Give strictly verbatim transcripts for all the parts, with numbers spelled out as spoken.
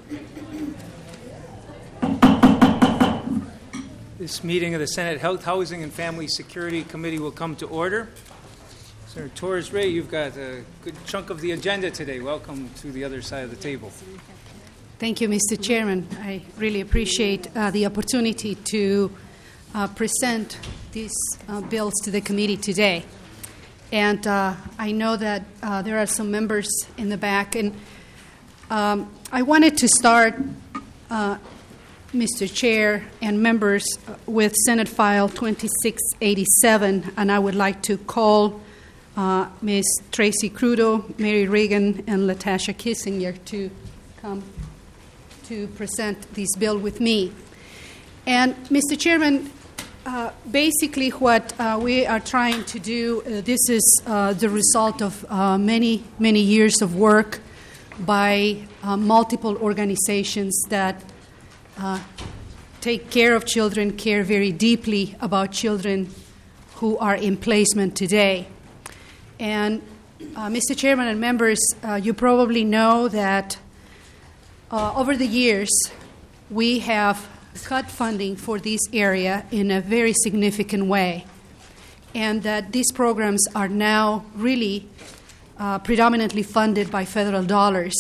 This meeting of the Senate Health, Housing, and Family Security Committee will come to order. Senator Torres-Ray, you've got a good chunk of the agenda today. Welcome to the other side of the table. Thank you, Mister Chairman. I really appreciate uh, the opportunity to uh, present these uh, bills to the committee today. And uh, I know that uh, there are some members in the back. And um, I wanted to start, uh, Mister Chair and members, uh, with Senate File twenty-six eighty-seven. And I would like to call uh, Miz Tracy Crudo, Mary Reagan, and Latasha Kissinger to come to present this bill with me. And, Mister Chairman, uh, basically what uh, we are trying to do, uh, this is uh, the result of uh, many, many years of work by uh, multiple organizations that uh, take care of children, care very deeply about children who are in placement today. And, uh, Mister Chairman and members, uh, you probably know that Uh, over the years, we have cut funding for this area in a very significant way, and that these programs are now really uh, predominantly funded by federal dollars.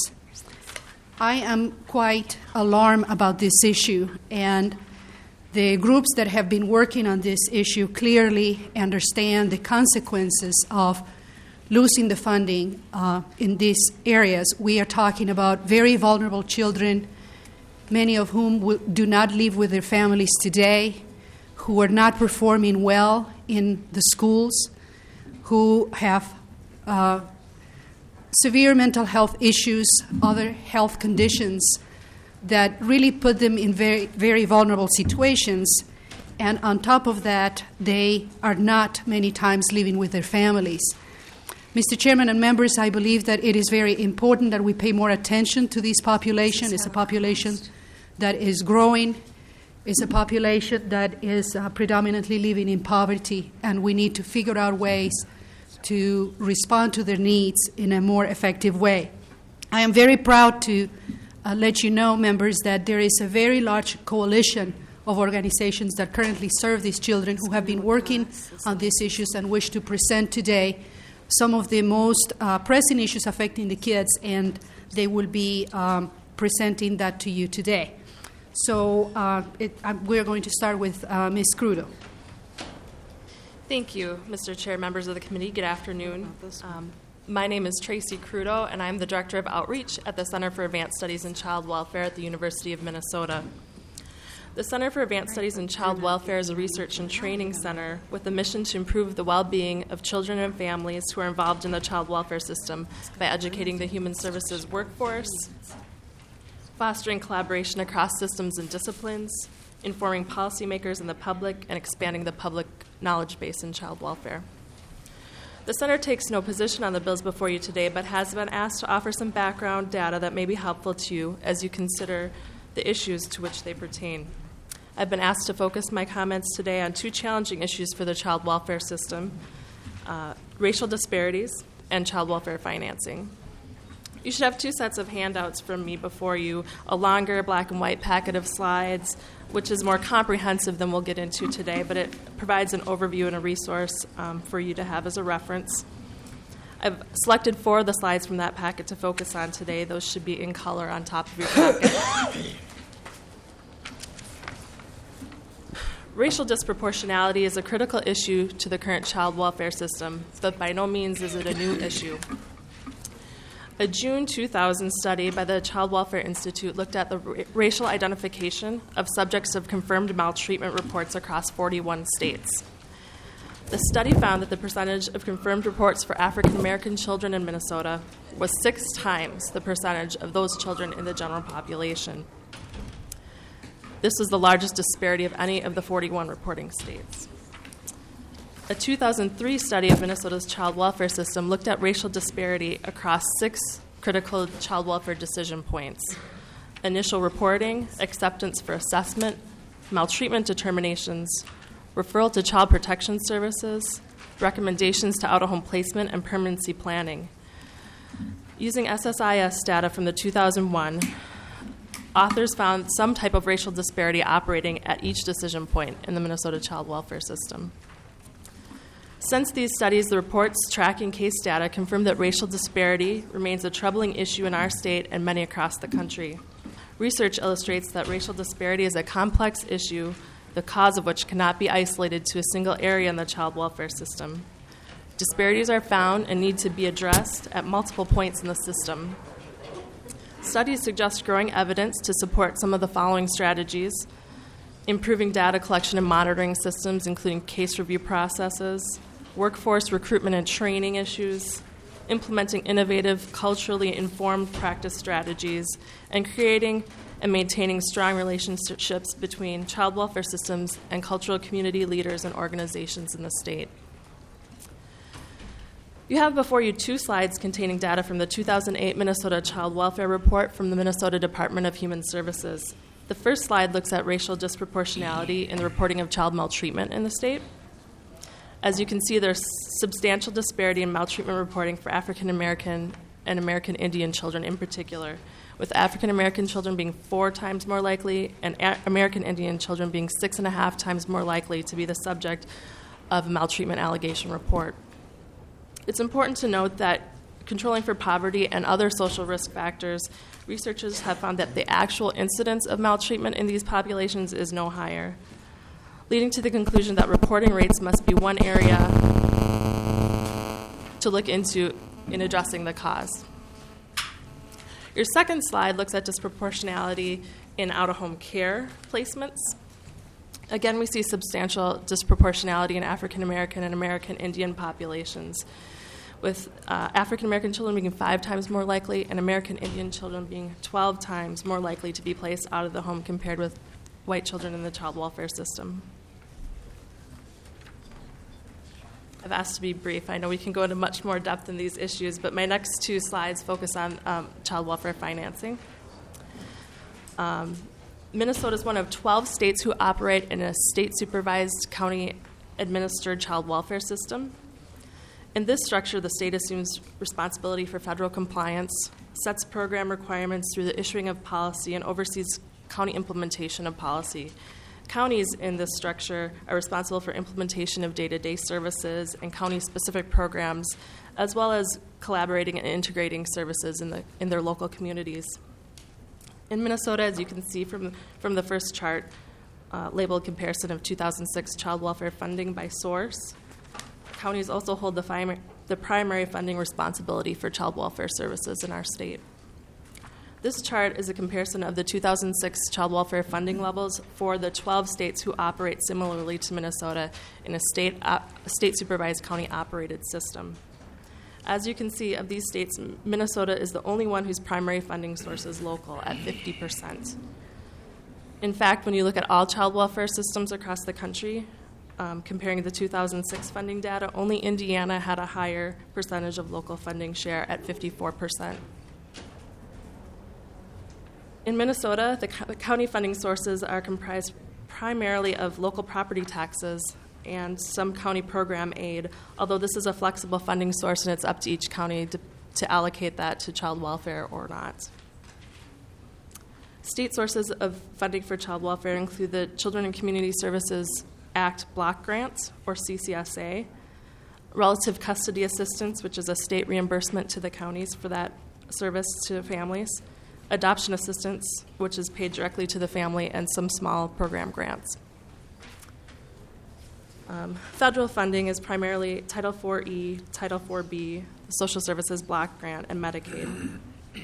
I am quite alarmed about this issue, and the groups that have been working on this issue clearly understand the consequences of losing the funding uh, in these areas. We are talking about very vulnerable children, many of whom w- do not live with their families today, who are not performing well in the schools, who have uh, severe mental health issues, other health conditions that really put them in very, very vulnerable situations. And on top of that, they are not many times living with their families. Mister Chairman and members, I believe that it is very important that we pay more attention to this population. It's a population that is growing. It's a population that is uh, predominantly living in poverty, and we need to figure out ways to respond to their needs in a more effective way. I am very proud to uh, let you know, members, that there is a very large coalition of organizations that currently serve these children who have been working on these issues and wish to present today some of the most uh, pressing issues affecting the kids, and they will be um, presenting that to you today. So uh, it, uh, we're going to start with uh, Miz Crudo. Thank you, Mister Chair, members of the committee. Good afternoon. Um, my name is Tracy Crudo, and I'm the Director of Outreach at the Center for Advanced Studies in Child Welfare at the University of Minnesota. The Center for Advanced Studies in Child Welfare is a research and training center with a mission to improve the well-being of children and families who are involved in the child welfare system by educating the human services workforce, fostering collaboration across systems and disciplines, informing policymakers and the public, and expanding the public knowledge base in child welfare. The center takes no position on the bills before you today, but has been asked to offer some background data that may be helpful to you as you consider the issues to which they pertain. I've been asked to focus my comments today on two challenging issues for the child welfare system, uh, racial disparities and child welfare financing. You should have two sets of handouts from me before you, a longer black and white packet of slides, which is more comprehensive than we'll get into today, but it provides an overview and a resource um, for you to have as a reference. I've selected four of the slides from that packet to focus on today. Those should be in color on top of your packet. Racial disproportionality is a critical issue to the current child welfare system, but by no means is it a new issue. A June two thousand study by the Child Welfare Institute looked at the ra- racial identification of subjects of confirmed maltreatment reports across forty-one states. The study found that the percentage of confirmed reports for African American children in Minnesota was six times the percentage of those children in the general population. This was the largest disparity of any of the forty-one reporting states. A two thousand three study of Minnesota's child welfare system looked at racial disparity across six critical child welfare decision points: initial reporting, acceptance for assessment, maltreatment determinations, referral to child protection services, recommendations to out-of-home placement, and permanency planning. Using S S I S data from the two thousand one authors found some type of racial disparity operating at each decision point in the Minnesota child welfare system. Since these studies, the reports tracking case data confirm that racial disparity remains a troubling issue in our state and many across the country. Research illustrates that racial disparity is a complex issue, the cause of which cannot be isolated to a single area in the child welfare system. Disparities are found and need to be addressed at multiple points in the system. Studies suggest growing evidence to support some of the following strategies: improving data collection and monitoring systems, including case review processes, workforce recruitment and training issues, implementing innovative, culturally informed practice strategies, and creating and maintaining strong relationships between child welfare systems and cultural community leaders and organizations in the state. You have before you two slides containing data from the two thousand eight Minnesota Child Welfare Report from the Minnesota Department of Human Services. The first slide looks at racial disproportionality in the reporting of child maltreatment in the state. As you can see, there's substantial disparity in maltreatment reporting for African American and American Indian children in particular, with African American children being four times more likely and A- American Indian children being six and a half times more likely to be the subject of a maltreatment allegation report. It's important to note that controlling for poverty and other social risk factors, researchers have found that the actual incidence of maltreatment in these populations is no higher, leading to the conclusion that reporting rates must be one area to look into in addressing the cause. Your second slide looks at disproportionality in out-of-home care placements. Again, we see substantial disproportionality in African American and American Indian populations, with uh, African American children being five times more likely and American Indian children being twelve times more likely to be placed out of the home compared with white children in the child welfare system. I've asked to be brief. I know we can go into much more depth in these issues, but my next two slides focus on um, child welfare financing. Um, Minnesota is one of twelve states who operate in a state-supervised, county-administered child welfare system. In this structure, the state assumes responsibility for federal compliance, sets program requirements through the issuing of policy, and oversees county implementation of policy. Counties in this structure are responsible for implementation of day-to-day services and county-specific programs, as well as collaborating and integrating services in, the, in their local communities. In Minnesota, as you can see from, from the first chart, uh, labeled comparison of two thousand six child welfare funding by source, counties also hold the, fi- the primary funding responsibility for child welfare services in our state. This chart is a comparison of the two thousand six child welfare funding levels for the twelve states who operate similarly to Minnesota in a state, op- state-supervised, county-operated system. As you can see, of these states, Minnesota is the only one whose primary funding source is local at fifty percent. In fact, when you look at all child welfare systems across the country, um, comparing the two thousand six funding data, only Indiana had a higher percentage of local funding share at fifty-four percent. In Minnesota, the co- county funding sources are comprised primarily of local property taxes and some county program aid, although this is a flexible funding source and it's up to each county to, to allocate that to child welfare or not. State sources of funding for child welfare include the Children and Community Services Act Block Grant, or C C S A, Relative Custody Assistance, which is a state reimbursement to the counties for that service to families, Adoption Assistance, which is paid directly to the family, and some small program grants. Um, federal funding is primarily Title four E, Title four B, the Social Services Block Grant, and Medicaid.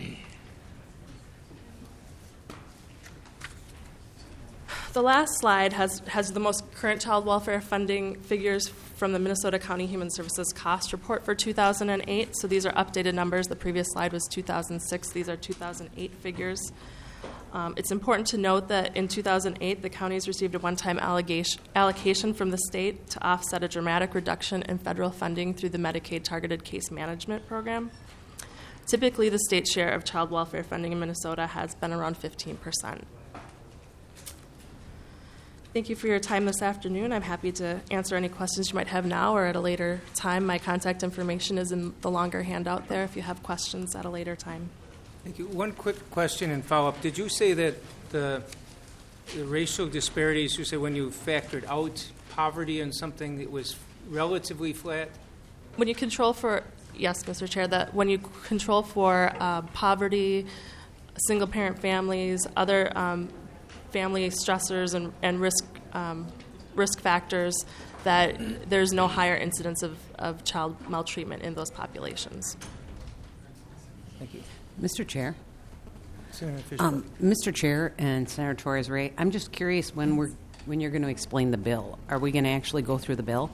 The last slide has, has the most current child welfare funding figures from the Minnesota County Human Services Cost Report for two thousand eight. So these are updated numbers. The previous slide was two thousand six. These are two thousand eight figures. Um, it's important to note that in two thousand eight, the counties received a one-time allocation, allocation from the state to offset a dramatic reduction in federal funding through the Medicaid Targeted Case Management Program. Typically, the state share of child welfare funding in Minnesota has been around fifteen percent. Thank you for your time this afternoon. I'm happy to answer any questions you might have now or at a later time. My contact information is in the longer handout there if you have questions at a later time. Thank you. One quick question and follow-up. Did you say that the, the racial disparities, you said when you factored out poverty and something that was relatively flat? When you control for, yes, Mister Chair, that when you control for uh, poverty, single-parent families, other um, family stressors and, and risk um, risk factors, that there's no higher incidence of, of child maltreatment in those populations. Thank you. Mister Chair. Senator Fisher. Um, Mister Chair and Senator Torres Ray, I'm just curious when we're when you're going to explain the bill. Are we going to actually go through the bill?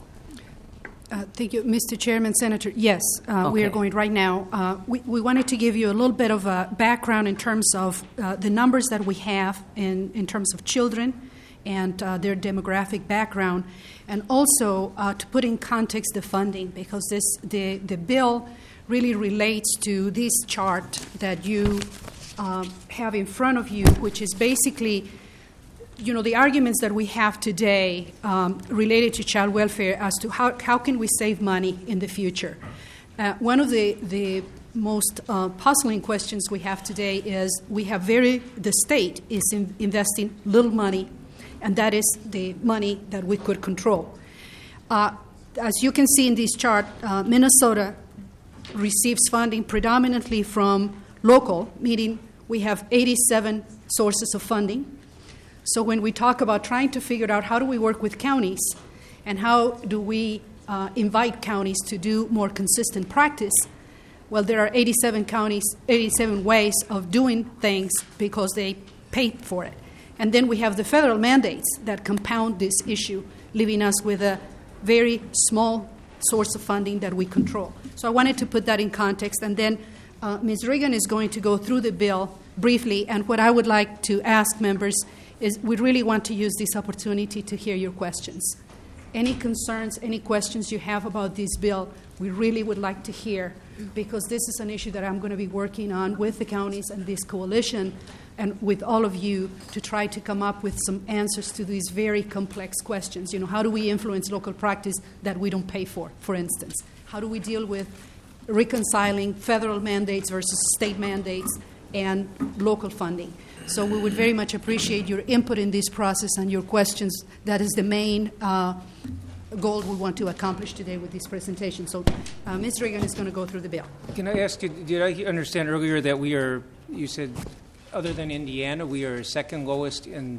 Uh, thank you, Mister Chairman, Senator. Yes, uh, we are Okay. going right now. Uh, we, we wanted to give you a little bit of a background in terms of uh, the numbers that we have in, in terms of children and uh, their demographic background, and also uh, to put in context the funding, because this the, the bill really relates to this chart that you um, have in front of you, which is basically, you know, the arguments that we have today um, related to child welfare as to how, how can we save money in the future. Uh, one of the, the most uh, puzzling questions we have today is we have very, the state is in, investing little money, and that is the money that we could control. Uh, as you can see in this chart, uh, Minnesota receives funding predominantly from local, meaning we have eighty-seven sources of funding. So when we talk about trying to figure out how do we work with counties and how do we uh, invite counties to do more consistent practice, well, there are eighty-seven counties, eighty-seven ways of doing things because they paid for it. And then we have the federal mandates that compound this issue, leaving us with a very small source of funding that we control. So I wanted to put that in context, and then uh, Miz Reagan is going to go through the bill briefly, and what I would like to ask members is we really want to use this opportunity to hear your questions. Any concerns, any questions you have about this bill, we really would like to hear, because this is an issue that I'm going to be working on with the counties and this coalition and with all of you to try to come up with some answers to these very complex questions. You know, how do we influence local practice that we don't pay for, for instance? How do we deal with reconciling federal mandates versus state mandates and local funding? So we would very much appreciate your input in this process and your questions. That is the main uh, goal we want to accomplish today with this presentation. So uh, Miz Reagan is going to go through the bill. Can I ask you, did I understand earlier that we are, you said, other than Indiana, we are second lowest in,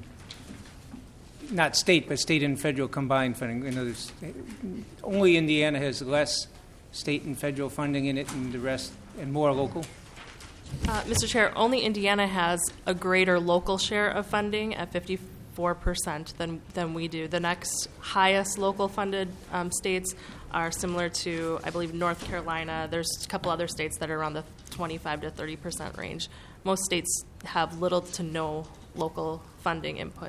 not state, but state and federal combined funding. In others, only Indiana has less state and federal funding in it, and the rest, and more local? Uh, Mister Chair, only Indiana has a greater local share of funding at fifty-four percent than, than we do. The next highest local funded um, states are similar to, I believe, North Carolina. There's a couple other states that are around the twenty-five to thirty percent range. Most states have little to no local funding input.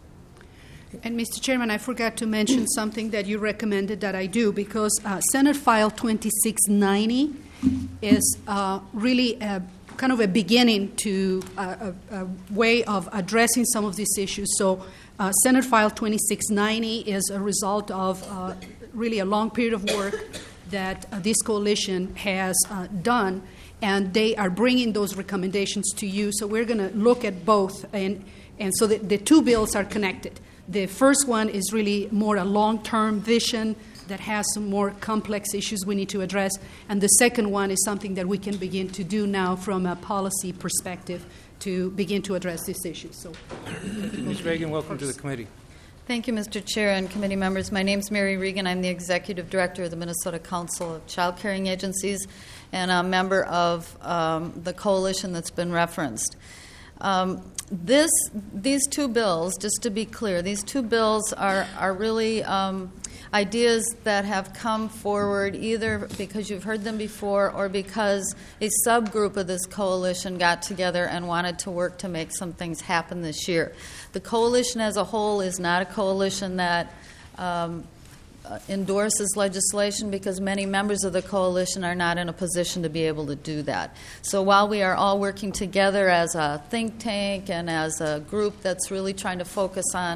And Mister Chairman, I forgot to mention something that you recommended that I do, because uh, Senate File twenty-six ninety is uh, really a, kind of a beginning to uh, a, a way of addressing some of these issues. So uh, Senate File twenty-six ninety is a result of uh, really a long period of work that uh, this coalition has uh, done, and they are bringing those recommendations to you. So we're going to look at both, and, and so the, the two bills are connected. The first one is really more a long-term vision that has some more complex issues we need to address, and the second one is something that we can begin to do now from a policy perspective to begin to address these issues. So, Miz Reagan, welcome to the committee. Thank you, Mister Chair and committee members. My name is Mary Regan. I'm the Executive Director of the Minnesota Council of Child Caring Agencies and a member of um, the coalition that's been referenced. Um, this, these two bills, just to be clear, these two bills are, are really um, ideas that have come forward either because you've heard them before or because a subgroup of this coalition got together and wanted to work to make some things happen this year. The coalition as a whole is not a coalition that um, endorses legislation because many members of the coalition are not in a position to be able to do that. So while we are all working together as a think tank and as a group that's really trying to focus on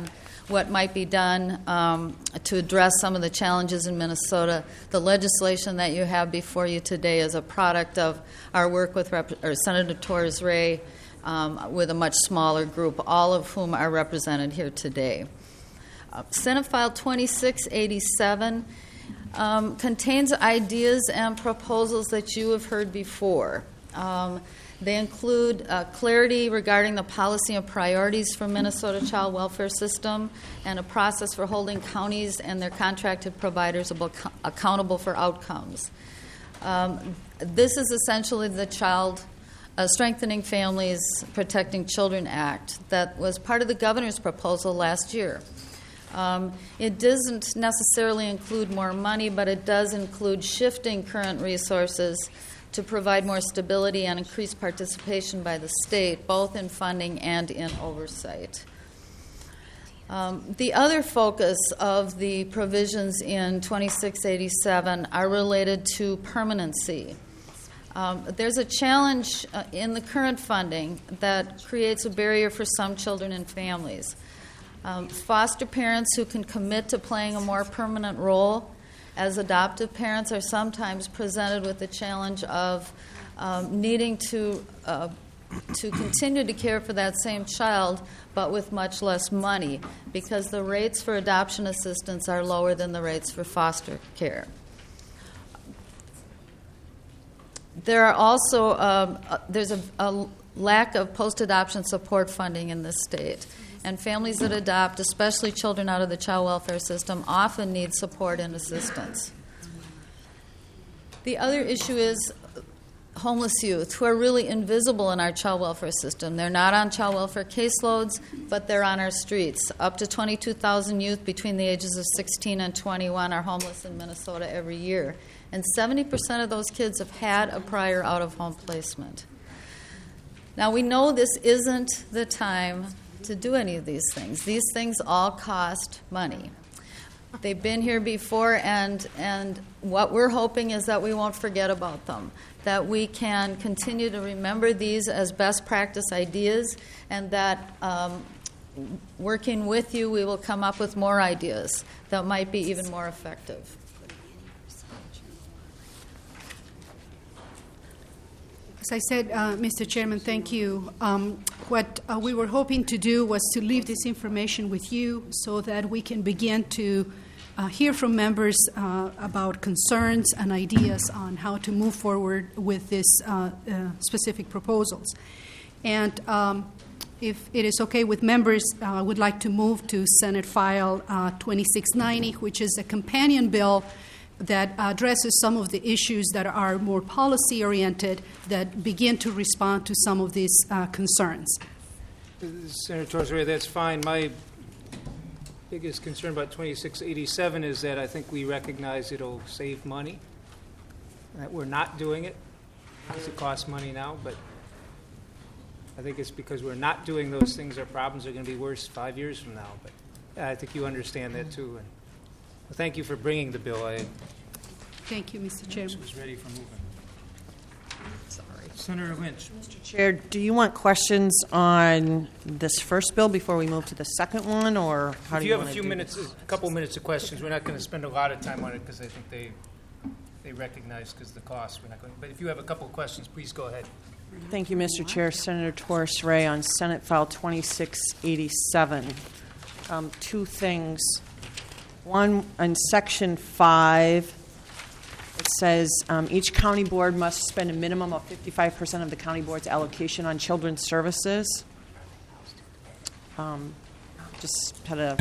what might be done um, to address some of the challenges in Minnesota. The legislation that you have before you today is a product of our work with Rep- or Senator Torres Ray um, with a much smaller group, all of whom are represented here today. Uh, Senate File twenty-six eighty-seven um, contains ideas and proposals that you have heard before. Um, They include uh, clarity regarding the policy and priorities for Minnesota child welfare system and a process for holding counties and their contracted providers abo- accountable for outcomes. Um, this is essentially the Child uh, Strengthening Families, Protecting Children Act that was part of the governor's proposal last year. Um, it doesn't necessarily include more money, but it does include shifting current resources to provide more stability and increased participation by the state, both in funding and in oversight. Um, the other focus of the provisions in twenty-six eighty-seven are related to permanency. Um, there's a challenge uh, in the current funding that creates a barrier for some children and families. Um, foster parents who can commit to playing a more permanent role as adoptive parents are sometimes presented with the challenge of um, needing to uh, to continue to care for that same child, but with much less money, because the rates for adoption assistance are lower than the rates for foster care. There are also um, uh, there's a, a lack of post-adoption support funding in this state. And families that adopt, especially children out of the child welfare system, often need support and assistance. The other issue is homeless youth who are really invisible in our child welfare system. They're not on child welfare caseloads, but they're on our streets. Up to twenty-two thousand youth between the ages of sixteen and twenty-one are homeless in Minnesota every year. And seventy percent of those kids have had a prior out-of-home placement. Now, we know this isn't the time to do any of these things. These things all cost money. They've been here before, and and what we're hoping is that we won't forget about them, that we can continue to remember these as best practice ideas, and that um, working with you, we will come up with more ideas that might be even more effective. As I said, uh, Mister Chairman, thank you. Um, what uh, we were hoping to do was to leave this information with you so that we can begin to uh, hear from members uh, about concerns and ideas on how to move forward with these uh, uh, specific proposals. And um, if it is okay with members, uh, I would like to move to Senate File uh, twenty-six ninety, which is a companion bill that addresses some of the issues that are more policy-oriented that begin to respond to some of these uh, concerns. Senator Torres Ray, that's fine. My biggest concern about twenty-six eighty-seven is that I think we recognize it'll save money, that we're not doing it because it costs money now, but I think it's because we're not doing those things our problems are going to be worse five years from now. But I think you understand that, too. And well, thank you for bringing the bill. I Thank you, Mister Chairman. was ready for moving. Sorry. Senator Lynch. Mister Chair, do you want questions on this first bill before we move to the second one, or how If do you you have a want to few do minutes, this? a couple minutes of questions, we're not going to spend a lot of time on it because I think they they recognize because of the cost. We're not going. But if you have a couple of questions, please go ahead. Thank you, Mister Chair. Senator Torres Ray on Senate File twenty-six eighty-seven. Um, two things. One, on Section five, it says um, each county board must spend a minimum of fifty-five percent of the county board's allocation on children's services. Um, just had a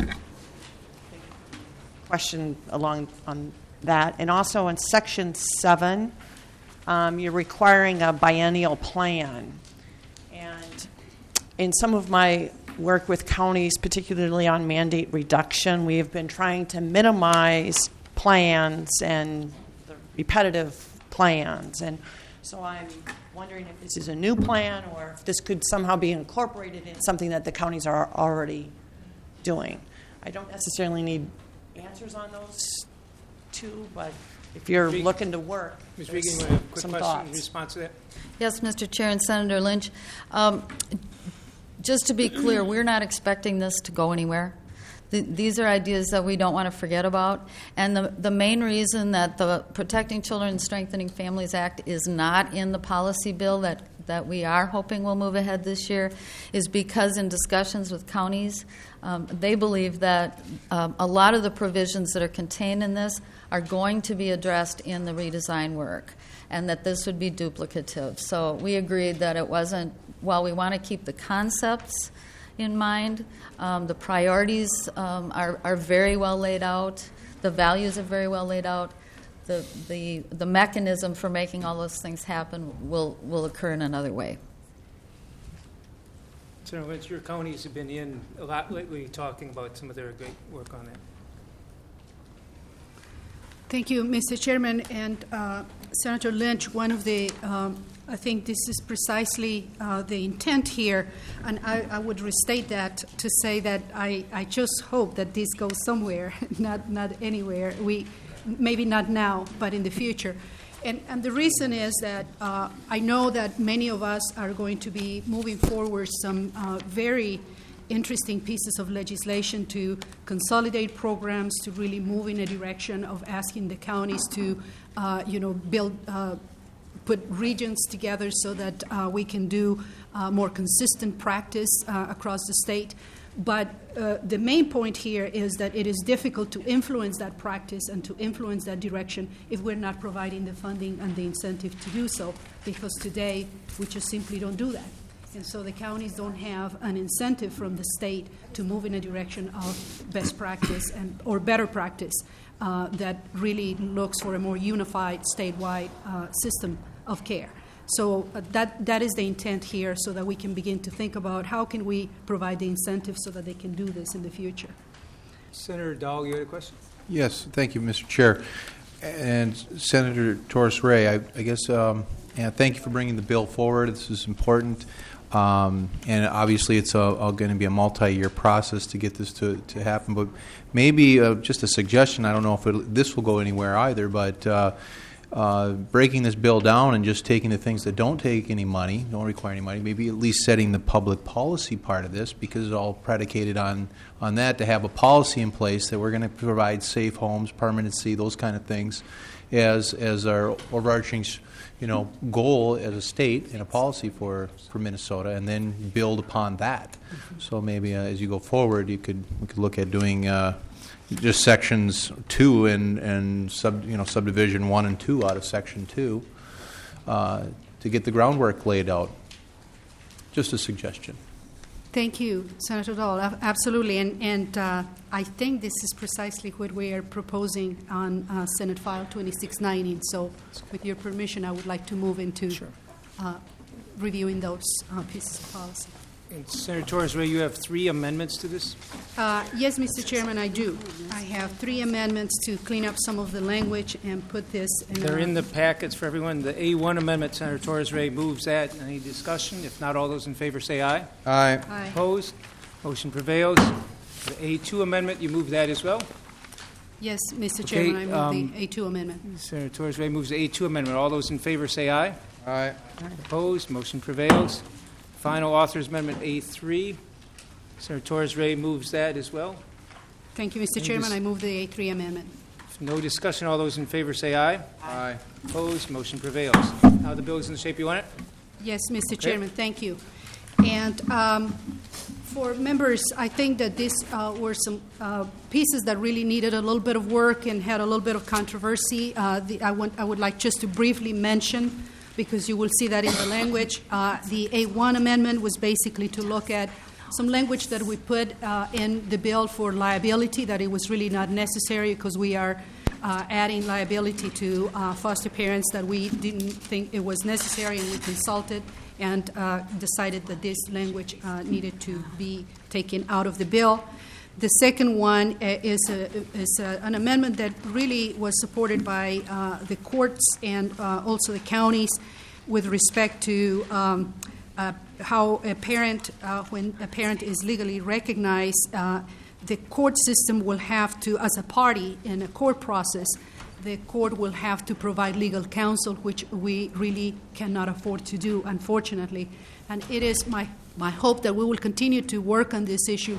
question along on that. And also in Section seven, um, you're requiring a biennial plan. And in some of my work with counties, particularly on mandate reduction, we have been trying to minimize plans and the repetitive plans. And so I'm wondering if this is a new plan or if this could somehow be incorporated in something that the counties are already doing. I don't necessarily need answers on those two, but if you're Regan. looking to work, Miz there's Regan, you want to have a quick some question in thoughts. response to that? Yes, Mister Chair and Senator Lynch. Um, just to be clear, we're not expecting this to go anywhere. th- these are ideas that we don't want to forget about. And the, the main reason that the Protecting Children and Strengthening Families Act is not in the policy bill that, that we are hoping will move ahead this year is because in discussions with counties, um, they believe that um, a lot of the provisions that are contained in this are going to be addressed in the redesign work, and that this would be duplicative. So we agreed that it wasn't, while we want to keep the concepts in mind, um, the priorities um, are, are very well laid out, the values are very well laid out, the, the, the mechanism for making all those things happen will, will occur in another way. Senator Lynch, your counties have been in a lot lately talking about some of their great work on that. Thank you, Mister Chairman. And uh, Senator Lynch, one of the, um, I think this is precisely uh, the intent here, and I, I would restate that to say that I, I just hope that this goes somewhere, not, not anywhere. We, maybe not now, but in the future. And, and the reason is that uh, I know that many of us are going to be moving forward some uh, very interesting pieces of legislation to consolidate programs, to really move in a direction of asking the counties to, uh, you know, build, uh, put regions together so that uh, we can do uh, more consistent practice uh, across the state. But uh, the main point here is that it is difficult to influence that practice and to influence that direction if we're not providing the funding and the incentive to do so, because today we just simply don't do that. And so the counties don't have an incentive from the state to move in a direction of best practice and or better practice uh, that really looks for a more unified statewide uh, system of care. So uh, that that is the intent here, so that we can begin to think about how can we provide the incentive so that they can do this in the future. Senator Dahl, you had a question? Yes, thank you, Mister Chair. And Senator Torres-Ray, I, I guess, um, yeah, thank you for bringing the bill forward. This is important. Um, and obviously it's going to be a multi-year process to get this to, to happen. But maybe uh, just a suggestion, I don't know if it, this will go anywhere either, but uh, uh, breaking this bill down and just taking the things that don't take any money, don't require any money, maybe at least setting the public policy part of this, because it's all predicated on, on that, to have a policy in place that we're going to provide safe homes, permanency, those kind of things as, as our overarching you know, goal as a state and a policy for, for Minnesota, and then build upon that. Mm-hmm. So maybe uh, as you go forward, you could we could look at doing uh, just sections two and and sub you know subdivision one and two out of section two uh, to get the groundwork laid out. Just a suggestion. Thank you, Senator Dahl. Absolutely, and and uh, I think this is precisely what we are proposing on uh, Senate File twenty-six ninety. So, with your permission, I would like to move into sure. uh, reviewing those uh, pieces of policy. And Senator Torres-Ray, you have three amendments to this? Uh, yes, Mister Chairman, I do. I have three amendments to clean up some of the language and put this in. They're our, in the packets for everyone. The A one amendment, Senator Torres-Ray moves that. Any discussion? If not, all those in favor say aye. Aye. Aye. Opposed? Motion prevails. The A two amendment, you move that as well? Yes, Mister Okay, Chairman, I move um, the A two amendment. Senator Torres-Ray moves the A two amendment. All those in favor say aye. Aye. Opposed? Motion prevails. Final author's amendment A three. Senator Torres-Ray moves that as well. Thank you, Mister Any Chairman. dis- I move the A three amendment. If no discussion, all those in favor say aye. Aye. Opposed? Motion prevails. Now the bill is in the shape you want it? Yes, Mister Okay. Chairman, thank you. And um, for members, I think that these uh, were some uh, pieces that really needed a little bit of work and had a little bit of controversy. Uh, the, I, want, I would like just to briefly mention, because you will see that in the language, uh, the A one amendment was basically to look at some language that we put uh, in the bill for liability, that it was really not necessary because we are uh, adding liability to uh, foster parents that we didn't think it was necessary, and we consulted and uh, decided that this language uh, needed to be taken out of the bill. The second one uh, is, a, is a, an amendment that really was supported by uh, the courts and uh, also the counties with respect to um, uh, how a parent, uh, when a parent is legally recognized, uh, the court system will have to, as a party in a court process, the court will have to provide legal counsel, which we really cannot afford to do, unfortunately. And it is my, my hope that we will continue to work on this issue,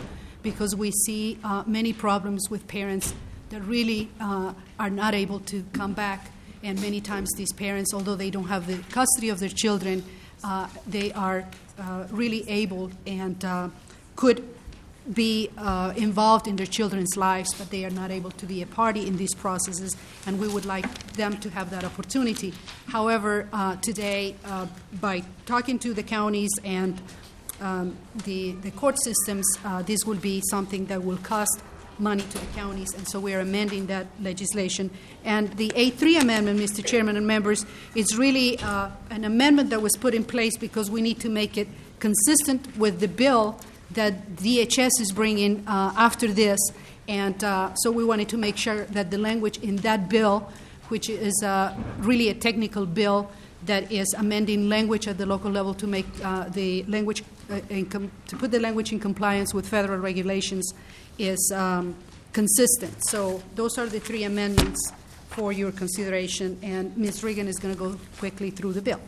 because we see uh, many problems with parents that really uh, are not able to come back. And many times these parents, although they don't have the custody of their children, uh, they are uh, really able and uh, could be uh, involved in their children's lives, but they are not able to be a party in these processes, and we would like them to have that opportunity. However, uh, today, uh, by talking to the counties and um, the, the court systems, uh, this will be something that will cost money to the counties, and so we are amending that legislation. And the A three amendment, Mister Chairman and members, is really uh, an amendment that was put in place because we need to make it consistent with the bill that D H S is bringing uh, after this, and uh, so we wanted to make sure that the language in that bill, which is uh, really a technical bill that is amending language at the local level to make uh, the language uh, in com- to put the language in compliance with federal regulations, is um, consistent. So those are the three amendments for your consideration, and Miz Regan is going to go quickly through the bill.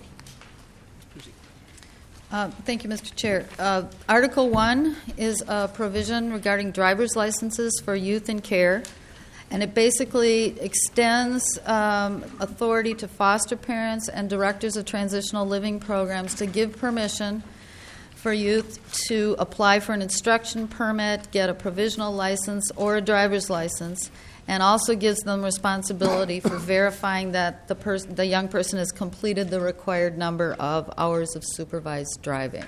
Uh, thank you, Mister Chair. Uh, Article one is a provision regarding driver's licenses for youth in care, and it basically extends um, authority to foster parents and directors of transitional living programs to give permission for youth to apply for an instruction permit, get a provisional license, or a driver's license, and also gives them responsibility for verifying that the, pers- the young person has completed the required number of hours of supervised driving.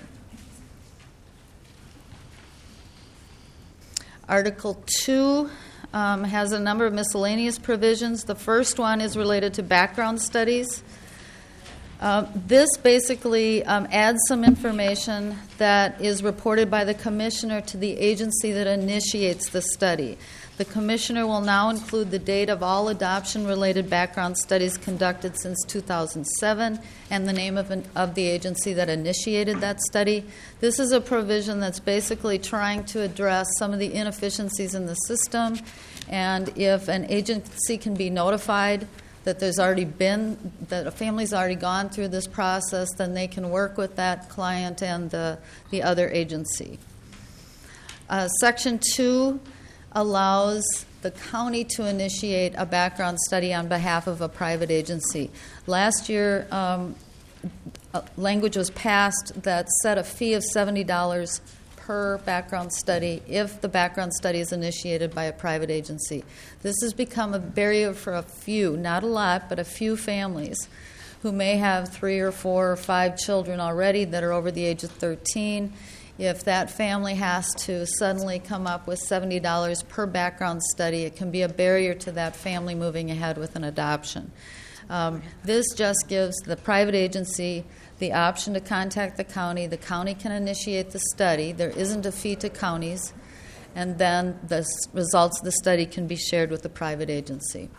Article two um, has a number of miscellaneous provisions. The first one is related to background studies. Uh, this basically um, adds some information that is reported by the commissioner to the agency that initiates the study. The commissioner will now include the date of all adoption-related background studies conducted since two thousand seven and the name of, an, of the agency that initiated that study. This is a provision that's basically trying to address some of the inefficiencies in the system, and if an agency can be notified that there's already been, that a family's already gone through this process, then they can work with that client and the, the other agency. Uh, Section two allows the county to initiate a background study on behalf of a private agency. Last year, um, language was passed that set a fee of seventy dollars per background study if the background study is initiated by a private agency. This has become a barrier for a few, not a lot, but a few families who may have three or four or five children already that are over the age of thirteen. If that family has to suddenly come up with seventy dollars per background study, it can be a barrier to that family moving ahead with an adoption. Um, this just gives the private agency the option to contact the county. The county can initiate the study. There isn't a fee to counties. And then the results of the study can be shared with the private agency.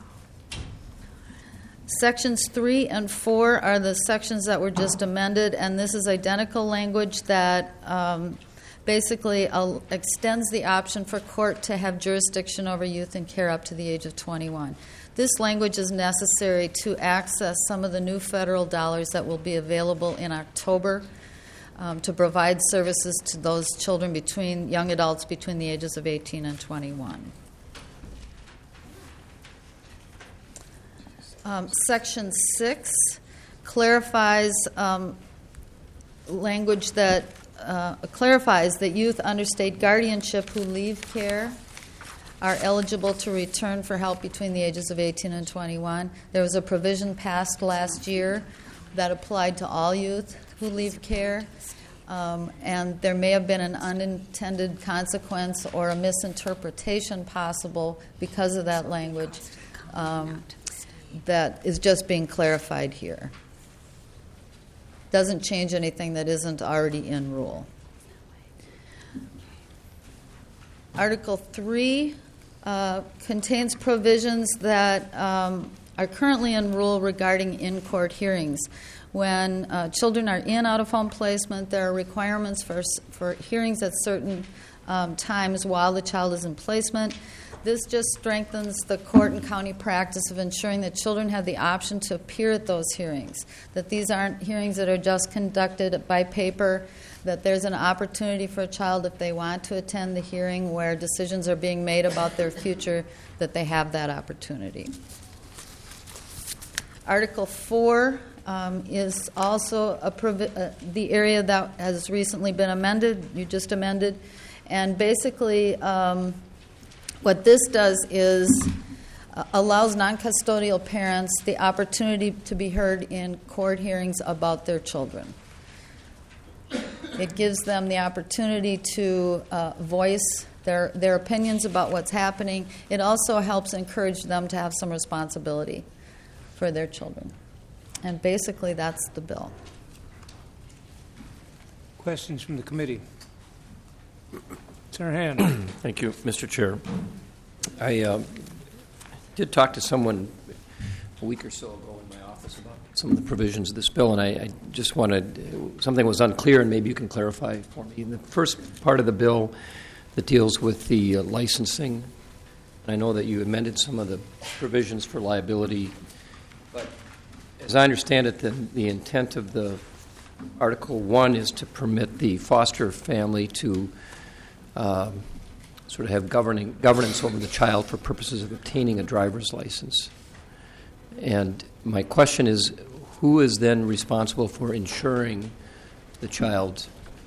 Sections three and four are the sections that were just amended, and this is identical language that um, basically uh, extends the option for court to have jurisdiction over youth in care up to the age of twenty-one. This language is necessary to access some of the new federal dollars that will be available in October um, to provide services to those children between young adults between the ages of eighteen and twenty-one. Um, Section six clarifies um, language that uh, clarifies that youth under state guardianship who leave care are eligible to return for help between the ages of eighteen and twenty-one. There was a provision passed last year that applied to all youth who leave care, um, and there may have been an unintended consequence or a misinterpretation possible because of that language. Um, that is just being clarified here. Doesn't change anything that isn't already in rule. Article three uh, contains provisions that um, are currently in rule regarding in-court hearings. When uh, children are in out-of-home placement, there are requirements for, for hearings at certain um, times while the child is in placement. This just strengthens the court and county practice of ensuring that children have the option to appear at those hearings, that these aren't hearings that are just conducted by paper, that there's an opportunity for a child, if they want to attend the hearing where decisions are being made about their future, that they have that opportunity. Article four um, is also a provi- uh, the area that has recently been amended, you just amended, and basically um, what this does is uh, allows non-custodial parents the opportunity to be heard in court hearings about their children. It gives them the opportunity to uh, voice their, their opinions about what's happening. It also helps encourage them to have some responsibility for their children. And basically, that's the bill. Questions from the committee? Senator Hand. Thank you, Mister Chair. I uh, did talk to someone a week or so ago in my office about some of the provisions of this bill, and I, I just wanted, something was unclear, and maybe you can clarify for me. In the first part of the bill that deals with the uh, licensing, I know that you amended some of the provisions for liability, but as I understand it, the, the intent of the Article one is to permit the foster family to um, sort of have governing governance over the child for purposes of obtaining a driver's license. And my question is, who is then responsible for insuring the child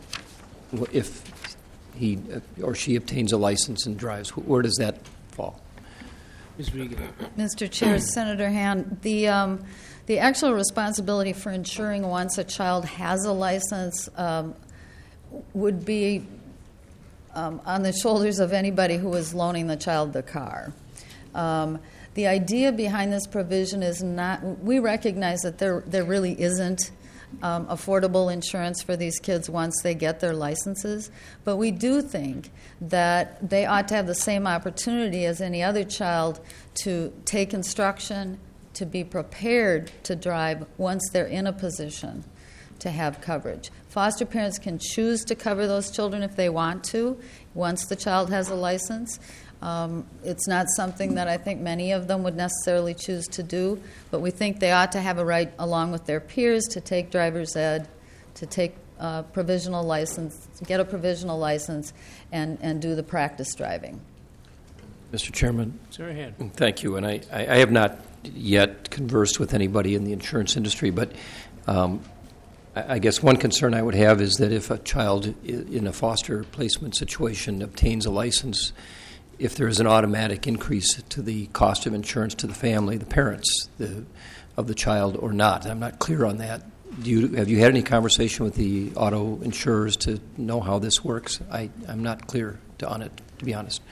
if he or she obtains a license and drives? Where does that fall? Miz Regan. Mister Chair, Senator Hand, the um, the actual responsibility for ensuring once a child has a license um, would be um, on the shoulders of anybody who is loaning the child the car. Um, the idea behind this provision is not, we recognize that there there really isn't um, affordable insurance for these kids once they get their licenses, but we do think that they ought to have the same opportunity as any other child to take instruction, to be prepared to drive once they're in a position to have coverage. Foster parents can choose to cover those children if they want to once the child has a license. Um, it's not something that I think many of them would necessarily choose to do, but we think they ought to have a right, along with their peers, to take driver's ed, to take uh, provisional license, get a provisional license, and, and do the practice driving. Mister Chairman. Senator Hand. Thank you. And I, I have not yet conversed with anybody in the insurance industry, but um, I, I guess one concern I would have is that if a child in a foster placement situation obtains a license, if there is an automatic increase to the cost of insurance to the family, the parents the, of the child, or not. I'm not clear on that. Do you, have you had any conversation with the auto insurers to know how this works? I, I'm not clear to, on it, to be honest.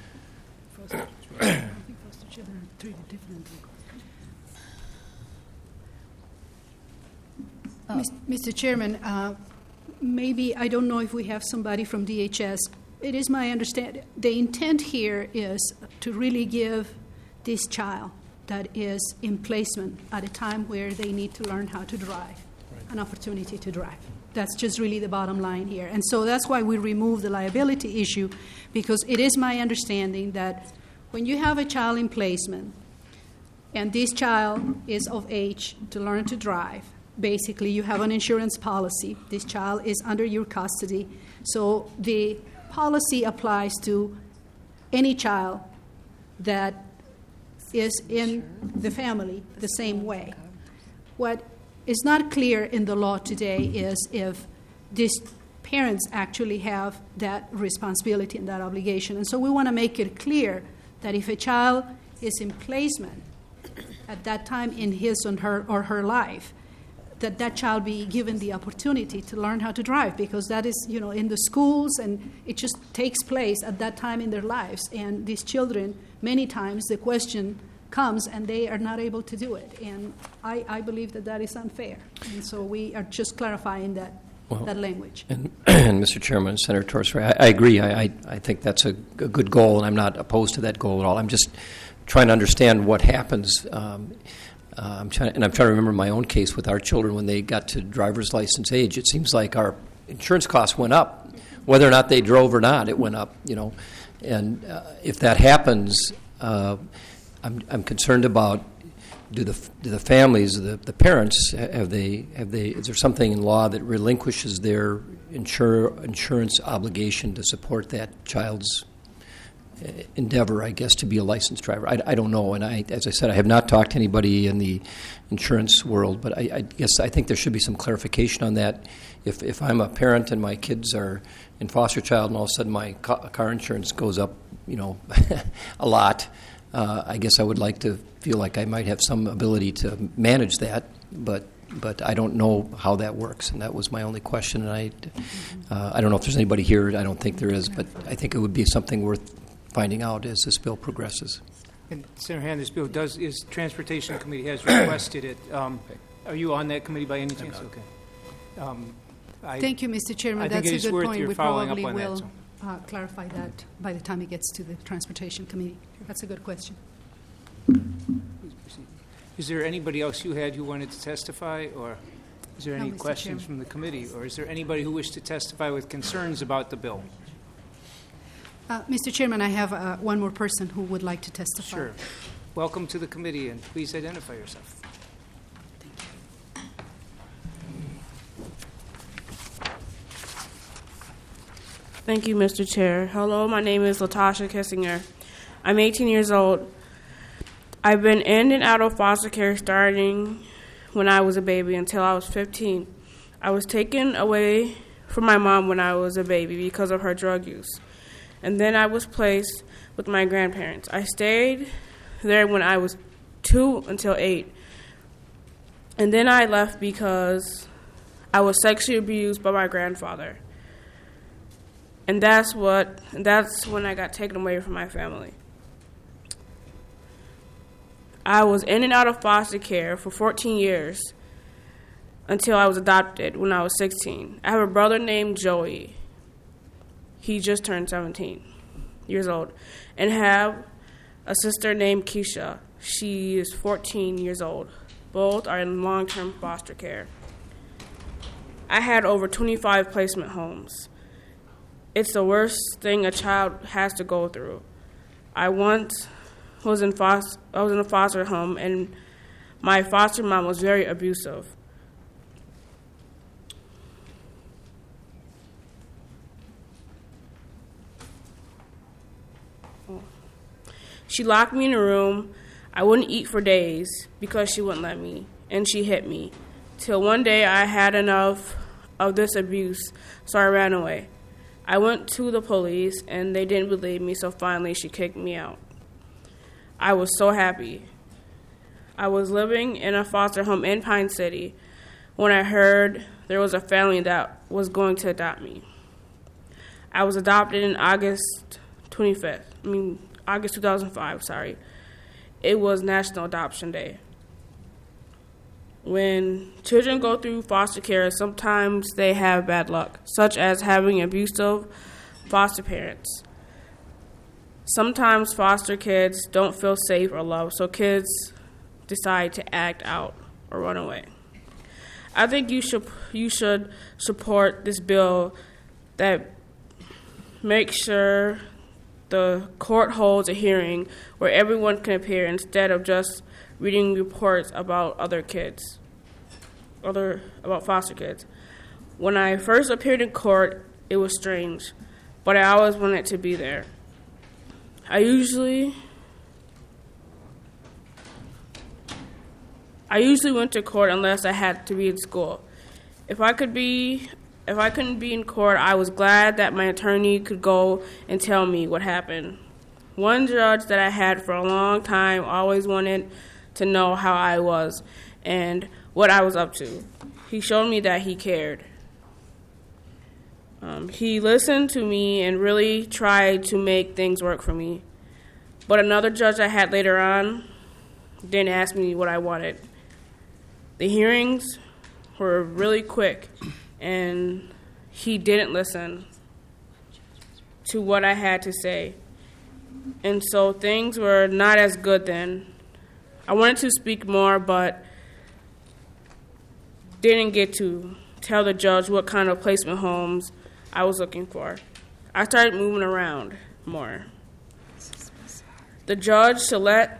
Uh, Mister Chairman, uh, maybe, I don't know if we have somebody from D H S. It is my understanding, the intent here is to really give this child that is in placement at a time where they need to learn how to drive, right, an opportunity to drive. That's just really the bottom line here. And so that's why we remove the liability issue, because it is my understanding that when you have a child in placement and this child is of age to learn to drive, basically you have an insurance policy. This child is under your custody. So the policy applies to any child that is in the family the same way. What is not clear in the law today is if these parents actually have that responsibility and that obligation. And so we want to make it clear that if a child is in placement at that time in his or her, or her life, that that child be given the opportunity to learn how to drive, because that is, you know, in the schools, and it just takes place at that time in their lives. And these children, many times the question comes and they are not able to do it. And I, I believe that that is unfair. And so we are just clarifying that, well, that language. And, and Mister Chairman, Senator Torres, I, I agree. I, I, I think that's a, a good goal, and I'm not opposed to that goal at all. I'm just trying to understand what happens. Um, Uh, I'm trying, and I'm trying to remember my own case with our children when they got to driver's license age. It seems like our insurance costs went up whether or not they drove or not, it went up, you know. And uh, if that happens, uh, I'm, I'm concerned about do the do the families, the, the parents, have they have they is there something in law that relinquishes their insure, insurance obligation to support that child's endeavor, I guess, to be a licensed driver? I, I don't know, and I, as I said, I have not talked to anybody in the insurance world, but I, I guess I think there should be some clarification on that. If if I'm a parent and my kids are in foster child, and all of a sudden my ca- car insurance goes up, you know, a lot, uh, I guess I would like to feel like I might have some ability to manage that, but but I don't know how that works, and that was my only question. And I uh, I don't know if there's anybody here. I don't think there is, but I think it would be something worth finding out as this bill progresses. And Senator Han, this bill does is Transportation Committee has requested it. Um, are you on that committee by any chance? Okay. Um, I, Thank you, Mister Chairman. I think That's it a is good worth point. your We following probably up on that, will so. uh, clarify that by the time it gets to the Transportation Committee. That's a good question. Please proceed. Is there anybody else you had who wanted to testify, or is there No, any Mister questions Chairman. from the committee, or is there anybody who wished to testify with concerns about the bill? Uh, Mister Chairman, I have uh, one more person who would like to testify. Sure. Welcome to the committee, and please identify yourself. Thank you, Mister Chair. Hello, my name is Latasha Kissinger. I'm eighteen years old. I've been in and out of foster care starting when I was a baby until I was fifteen. I was taken away from my mom when I was a baby because of her drug use. And then I was placed with my grandparents. I stayed there when I was two until eight. And then I left because I was sexually abused by my grandfather. And that's what that's when I got taken away from my family. I was in and out of foster care for fourteen years until I was adopted when I was sixteen. I have a brother named Joey. He just turned seventeen years old. And have a sister named Keisha. She is fourteen years old. Both are in long-term foster care. I had over twenty-five placement homes. It's the worst thing a child has to go through. I once was in foster, I was in a foster home, and my foster mom was very abusive. She locked me in a room. I wouldn't eat for days because she wouldn't let me, and she hit me. Till one day I had enough of this abuse, so I ran away. I went to the police, and they didn't believe me, so finally she kicked me out. I was so happy. I was living in a foster home in Pine City when I heard there was a family that was going to adopt me. I was adopted in August twenty-fifth. I mean, August two thousand five, sorry. It was National Adoption Day. When children go through foster care, sometimes they have bad luck, such as having abusive foster parents. Sometimes foster kids don't feel safe or loved, so kids decide to act out or run away. I think you should you should support this bill that makes sure the court holds a hearing where everyone can appear instead of just reading reports about other kids, other about foster kids. When I first appeared in court, it was strange, but I always wanted to be there. I usually I usually went to court unless I had to be in school. If I could be if I couldn't be in court, I was glad that my attorney could go and tell me what happened. One judge that I had for a long time always wanted to know how I was and what I was up to. He showed me that he cared. Um, he listened to me and really tried to make things work for me. But another judge I had later on didn't ask me what I wanted. The hearings were really quick, and he didn't listen to what I had to say. And so things were not as good then. I wanted to speak more, but didn't get to tell the judge what kind of placement homes I was looking for. I started moving around more. The judge should let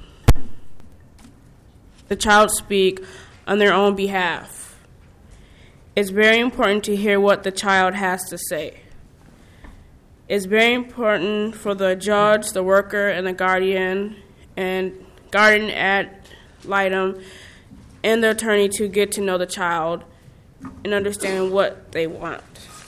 the child speak on their own behalf. It's very important to hear what the child has to say. It's very important for the judge, the worker, and the guardian and guardian ad litem and the attorney to get to know the child and understand what they want.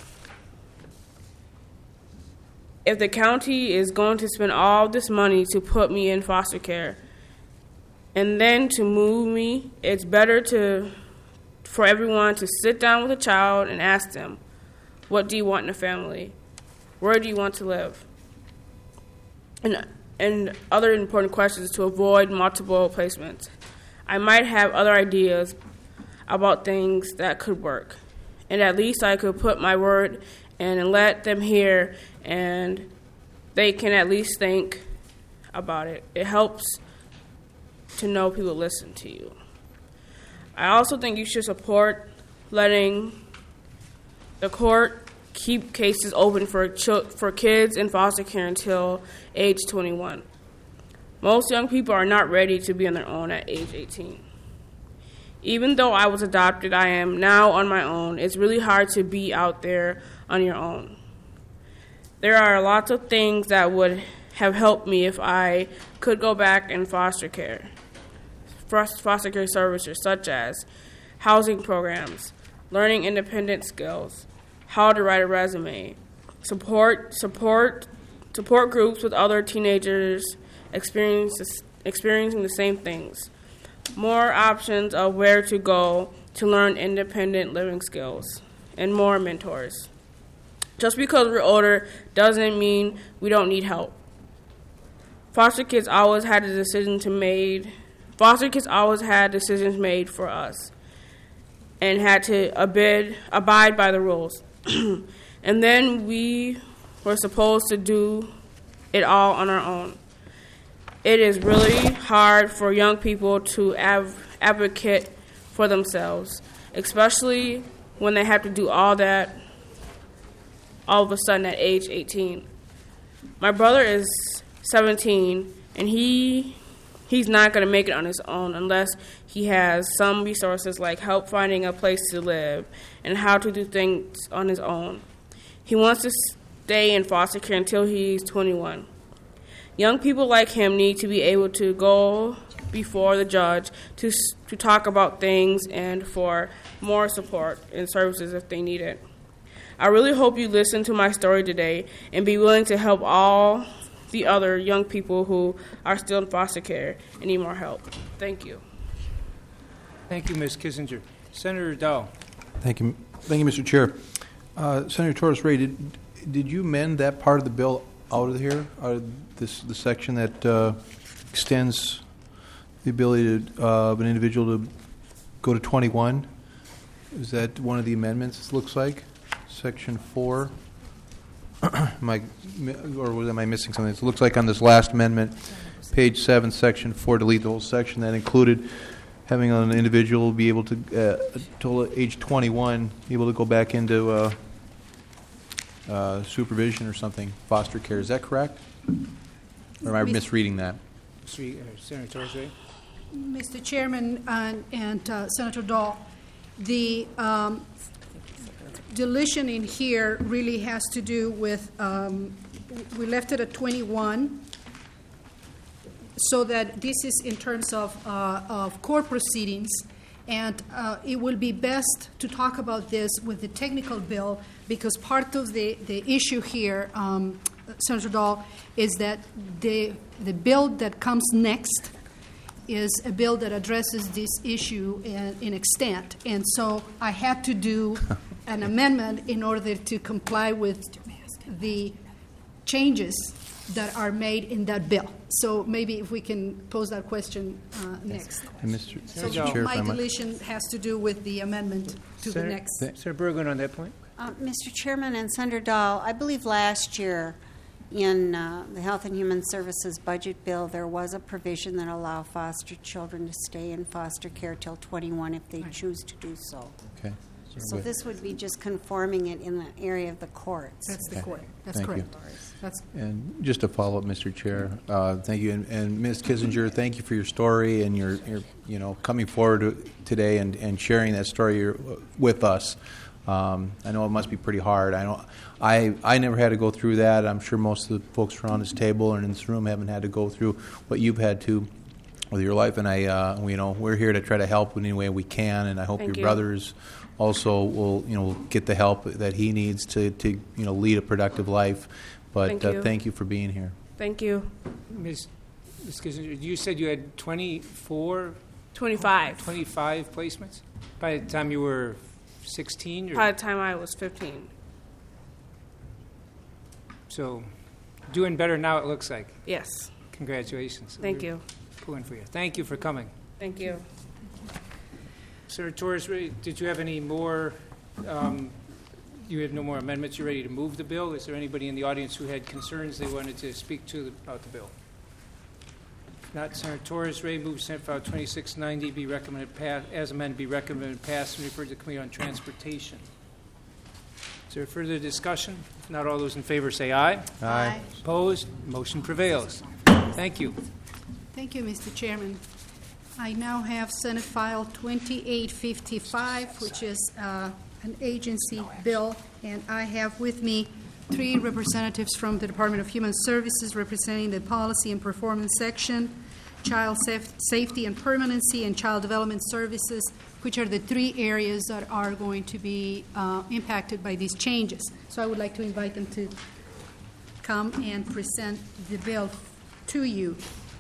If the county is going to spend all this money to put me in foster care and then to move me, it's better to for everyone to sit down with a child and ask them, what do you want in a family? Where do you want to live? And, and other important questions to avoid multiple placements. I might have other ideas about things that could work. And at least I could put my word in and let them hear, and they can at least think about it. It helps to know people listen to you. I also think you should support letting the court keep cases open for ch- for kids in foster care until age twenty-one. Most young people are not ready to be on their own at age eighteen. Even though I was adopted, I am now on my own. It's really hard to be out there on your own. There are lots of things that would have helped me if I could go back in foster care. Foster care services such as housing programs, learning independent skills, how to write a resume, support support support groups with other teenagers experiences, experiencing the same things, more options of where to go to learn independent living skills, and more mentors. Just because we're older doesn't mean we don't need help. Foster kids always had a decision to made. Foster kids always had decisions made for us, and had to abide abide by the rules. And then we were supposed to do it all on our own. It is really hard for young people to av- advocate for themselves, especially when they have to do all that all of a sudden at age eighteen. My brother is seventeen, and he he's not going to make it on his own unless he has some resources like help finding a place to live and how to do things on his own. He wants to stay in foster care until he's twenty-one. Young people like him need to be able to go before the judge to to talk about things and for more support and services if they need it. I really hope you listen to my story today and be willing to help all the other young people who are still in foster care and need more help. Thank you. Thank you, Miz Kissinger. Senator Dow. Thank you, thank you, Mister Chair. Uh, Senator Torres Ray, did did you amend that part of the bill out of here, out of this the section that uh, extends the ability to, uh, of an individual to go to twenty-one? Is that one of the amendments? It looks like section four. Am I, or was am I missing something? It looks like on this last amendment, page seven, section four, delete the whole section that included having an individual be able to, uh, until age twenty-one, be able to go back into uh, uh, supervision or something, foster care. Is that correct? Or am I misreading that? Senator Torres Ray. Mister Chairman and, and uh, Senator Dahl, the um, deletion in here really has to do with, um, we left it at twenty-one, so that this is in terms of, uh, of court proceedings, and uh, it will be best to talk about this with the technical bill, because part of the, the issue here, um, Senator Dahl, is that the, the bill that comes next is a bill that addresses this issue in, in extent. And so I had to do an amendment in order to comply with the changes that are made in that bill. So maybe if we can pose that question uh, next. And Mister So Mister Chair, my if I might- deletion has to do with the amendment to Senator, the next. Senator Bergen on that point. Uh, Mister Chairman and Senator Dahl, I believe last year in uh, the Health and Human Services budget bill, there was a provision that allowed foster children to stay in foster care till twenty-one if they choose to do so. Okay. So this would be just conforming it in the area of the courts. That's the Okay. court. That's Thank you. correct. That's And just to follow up, Mister Chair, uh, thank you, and, and Miz Kissinger, thank you for your story and your, your you know, coming forward today and, and sharing that story with us. Um, I know it must be pretty hard. I know I I never had to go through that. I'm sure most of the folks around this table and in this room haven't had to go through what you've had to with your life. And I, uh, you know, we're here to try to help in any way we can. And I hope Thank your you. brothers also will, you know, get the help that he needs to, to you know, lead a productive life. But Thank uh, you. thank you for being here. Thank you. Miz Miz Kissinger, you said you had twenty-four, twenty-five. twenty-five placements by the time you were sixteen? Or? By the time I was fifteen. So, doing better now, it looks like. Yes. Congratulations. Thank We're you. Pulling for you. Thank you for coming. Thank you. Senator Torres, Ray, did you have any more? Um, you have no more amendments. You're ready to move the bill. Is there anybody in the audience who had concerns they wanted to speak to the, about the bill? If not, Senator Torres, Ray moves Senate File twenty-six ninety be recommended pass, as amended, be recommended pass and referred to the Committee on Transportation. Is there further discussion? If not, all those in favor say aye. Aye. Opposed? Motion prevails. Thank you. Thank you, Mister Chairman. I now have Senate File twenty-eight fifty-five, which is uh, an agency bill, and I have with me three representatives from the Department of Human Services representing the Policy and Performance Section, Child Saf- Safety and Permanency, and Child Development Services, which are the three areas that are going to be uh, impacted by these changes. So I would like to invite them to come and present the bill to you.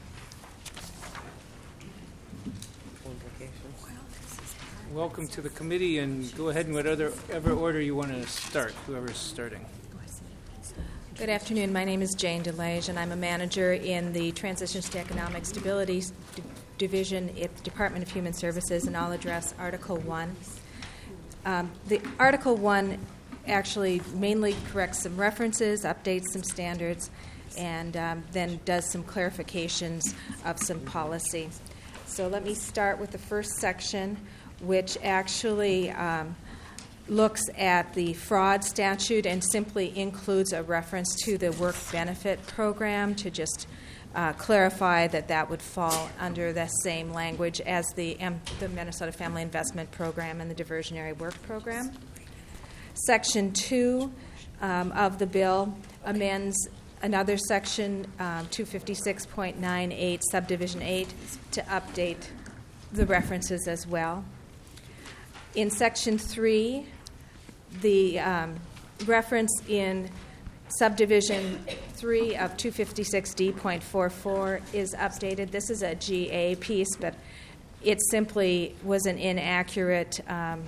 Welcome to the committee, and go ahead in whatever order you want to start, whoever's starting. Good afternoon. My name is Jane DeLage, and I'm a manager in the Transitions to Economic Stability D- Division at the Department of Human Services, and I'll address Article one. Um, the Article one actually mainly corrects some references, updates some standards, and um, then does some clarifications of some policy. So let me start with the first section, which actually um, looks at the fraud statute and simply includes a reference to the work benefit program to just uh, clarify that that would fall under the same language as the, M- the Minnesota Family Investment Program and the Diversionary Work Program. Section two um, of the bill amends another section, um, two fifty-six point nine eight, subdivision eight, to update the references as well. In section three, the um, reference in subdivision three of two fifty-six D point four four is updated. This is a G A piece, but it simply was an inaccurate um,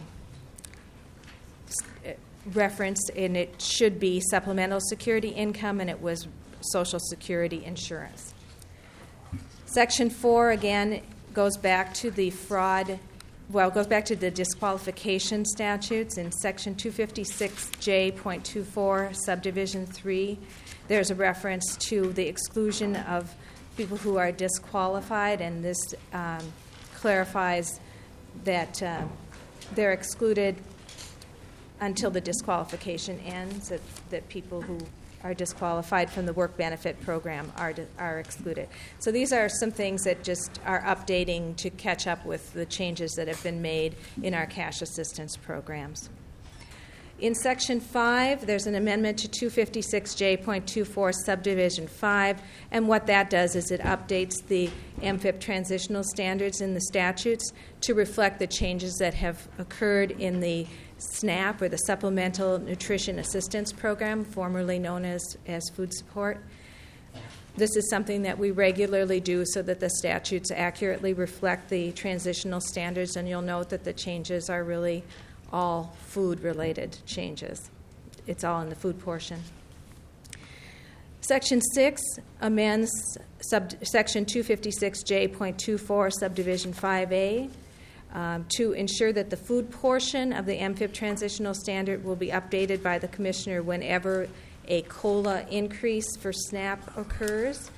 reference, and it should be supplemental security income, and it was Social Security insurance. Section four, again, goes back to the fraud, well, goes back to the disqualification statutes. In Section two fifty-six J point two four, Subdivision three, there's a reference to the exclusion of people who are disqualified, and this um, clarifies that uh, they're excluded until the disqualification ends, that, that people who are disqualified from the work benefit program are are excluded. So these are some things that just are updating to catch up with the changes that have been made in our cash assistance programs. In Section five, there's an amendment to two fifty-six J point two four, Subdivision five, and what that does is it updates the M F I P transitional standards in the statutes to reflect the changes that have occurred in the SNAP, or the Supplemental Nutrition Assistance Program, formerly known as, as food support. This is something that we regularly do so that the statutes accurately reflect the transitional standards, and you'll note that the changes are really all food-related changes. It's all in the food portion. Section six amends sub, Section two fifty-six J point two four, Subdivision five A, Um, to ensure that the food portion of the M F I P transitional standard will be updated by the Commissioner whenever a COLA increase for SNAP occurs.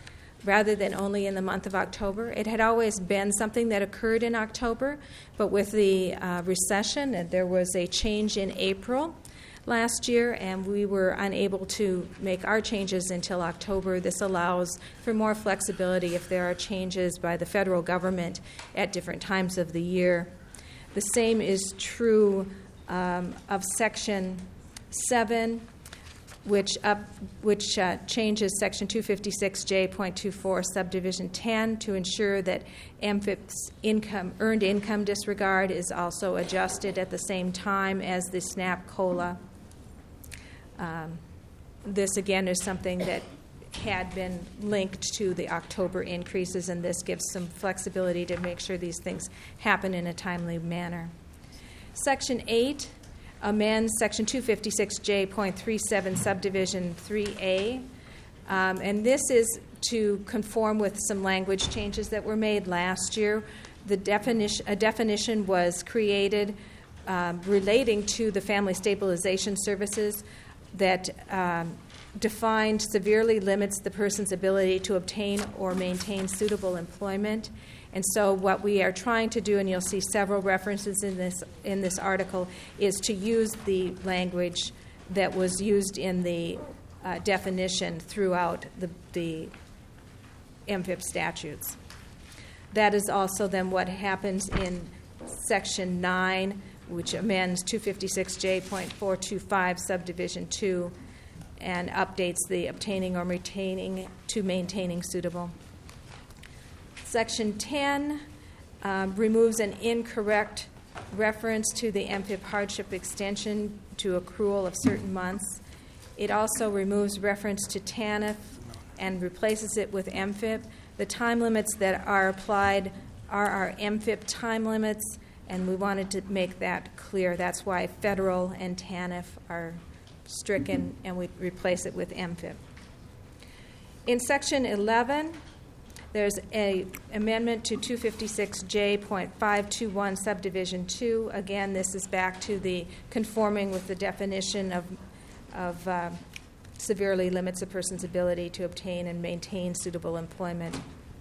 rather than only in the month of October. It had always been something that occurred in October, but with the uh, recession, and there was a change in April last year, and we were unable to make our changes until October. This allows for more flexibility if there are changes by the federal government at different times of the year. The same is true um, of Section seven, which up, which uh, changes Section two fifty-six J point two four Subdivision ten to ensure that M F I P's income, earned income disregard is also adjusted at the same time as the SNAP COLA. Um, this, again, is something that had been linked to the October increases, and this gives some flexibility to make sure these things happen in a timely manner. Section eight amends Section two fifty-six J point three seven Subdivision three A, um, and this is to conform with some language changes that were made last year. The definition, a definition was created um, relating to the Family Stabilization Services that um, defined severely limits the person's ability to obtain or maintain suitable employment. And so what we are trying to do, and you'll see several references in this in this article, is to use the language that was used in the uh, definition throughout the, the M F I P statutes. That is also then what happens in Section nine, which amends two fifty-six J point four two five Subdivision two and updates the obtaining or retaining to maintaining suitable. Section ten um, removes an incorrect reference to the M F I P hardship extension to accrual of certain months. It also removes reference to TANF and replaces it with M F I P. The time limits that are applied are our M F I P time limits, and we wanted to make that clear. That's why federal and TANF are stricken, and we replace it with M F I P. In Section eleven, there's an amendment to two fifty-six J point five two one Subdivision two. Again, this is back to the conforming with the definition of, of uh, severely limits a person's ability to obtain and maintain suitable employment.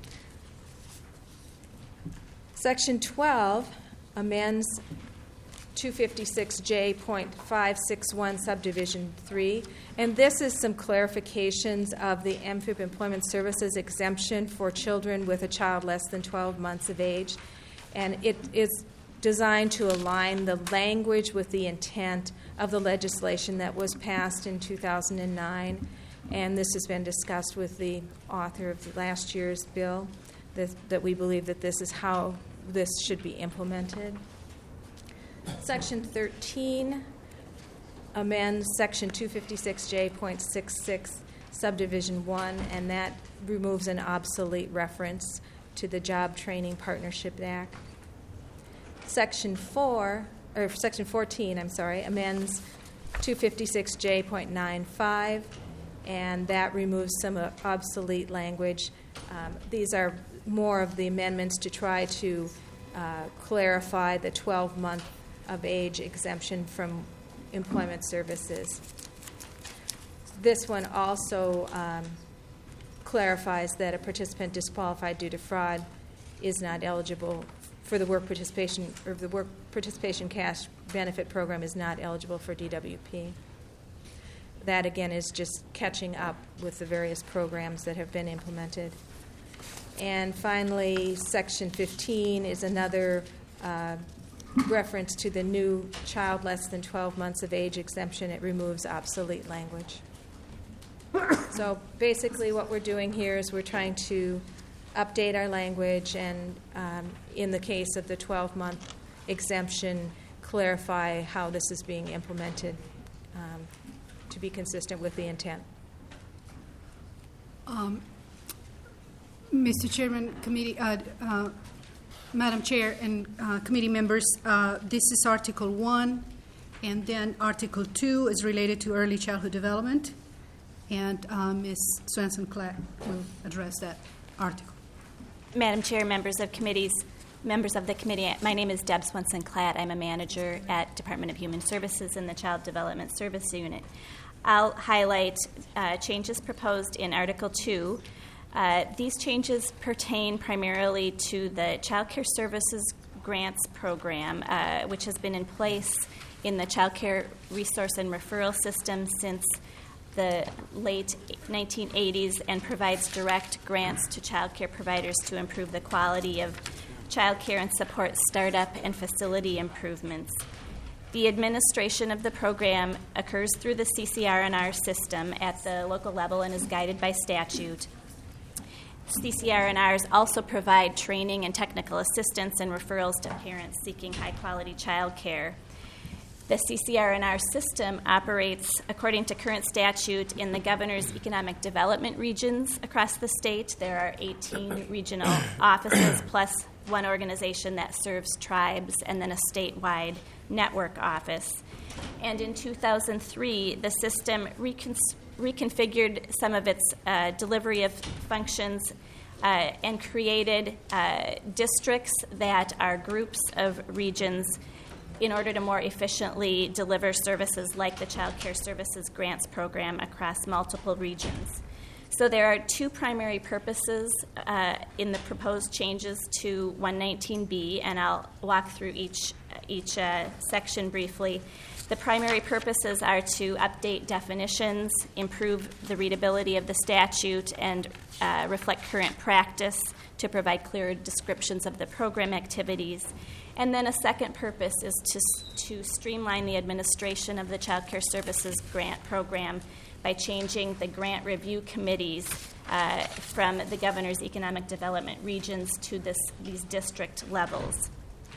Section twelve amends two fifty-six J point five six one Subdivision three, and this is some clarifications of the M F I P Employment Services exemption for children with a child less than twelve months of age, and it is designed to align the language with the intent of the legislation that was passed in two thousand nine, and this has been discussed with the author of the last year's bill, that, that we believe that this is how this should be implemented. Section thirteen amends Section two fifty-six J point six six Subdivision one, and that removes an obsolete reference to the Job Training Partnership Act. Section four, or Section fourteen, I'm sorry, amends two fifty-six J point nine five, and that removes some uh, obsolete language. Um, these are more of the amendments to try to uh, clarify the twelve-month of age exemption from employment services. This one also um, clarifies that a participant disqualified due to fraud is not eligible for the work participation, or the work participation cash benefit program is not eligible for D W P. That again is just catching up with the various programs that have been implemented. And finally, Section fifteen is another uh, reference to the new child less than twelve months of age exemption. It removes obsolete language. So basically what we're doing here is we're trying to update our language and, um, in the case of the twelve-month exemption, clarify how this is being implemented um, to be consistent with the intent. Um, Mister Chairman, committee, uh, uh, Madam Chair, and uh, committee members, uh, this is Article one, and then Article two is related to early childhood development, and uh, Miz Swenson-Clatt will address that article. Madam Chair, members of committees, members of the committee, my name is Deb Swenson-Clatt. I'm a manager at Department of Human Services in the Child Development Service Unit. I'll highlight uh, changes proposed in Article two. Uh, these changes pertain primarily to the Child Care Services Grants Program, uh, which has been in place in the Child Care Resource and Referral System since the late nineteen eighties and provides direct grants to child care providers to improve the quality of child care and support startup and facility improvements. The administration of the program occurs through the C C R N R system at the local level and is guided by statute. C C R N Rs also provide training and technical assistance and referrals to parents seeking high-quality child care. The C C R N R system operates according to current statute in the governor's economic development regions across the state. There are eighteen regional offices plus one organization that serves tribes and then a statewide network office. And in two thousand three, the system recon- reconfigured some of its uh, delivery of functions uh, and created uh, districts that are groups of regions in order to more efficiently deliver services like the Child Care Services Grants Program across multiple regions. So there are two primary purposes uh, in the proposed changes to one nineteen B, and I'll walk through each, each uh, section briefly. The primary purposes are to update definitions, improve the readability of the statute, and uh, reflect current practice to provide clearer descriptions of the program activities. And then a second purpose is to, to streamline the administration of the Child Care Services Grant Program by changing the grant review committees uh, from the governor's economic development regions to this, these district levels.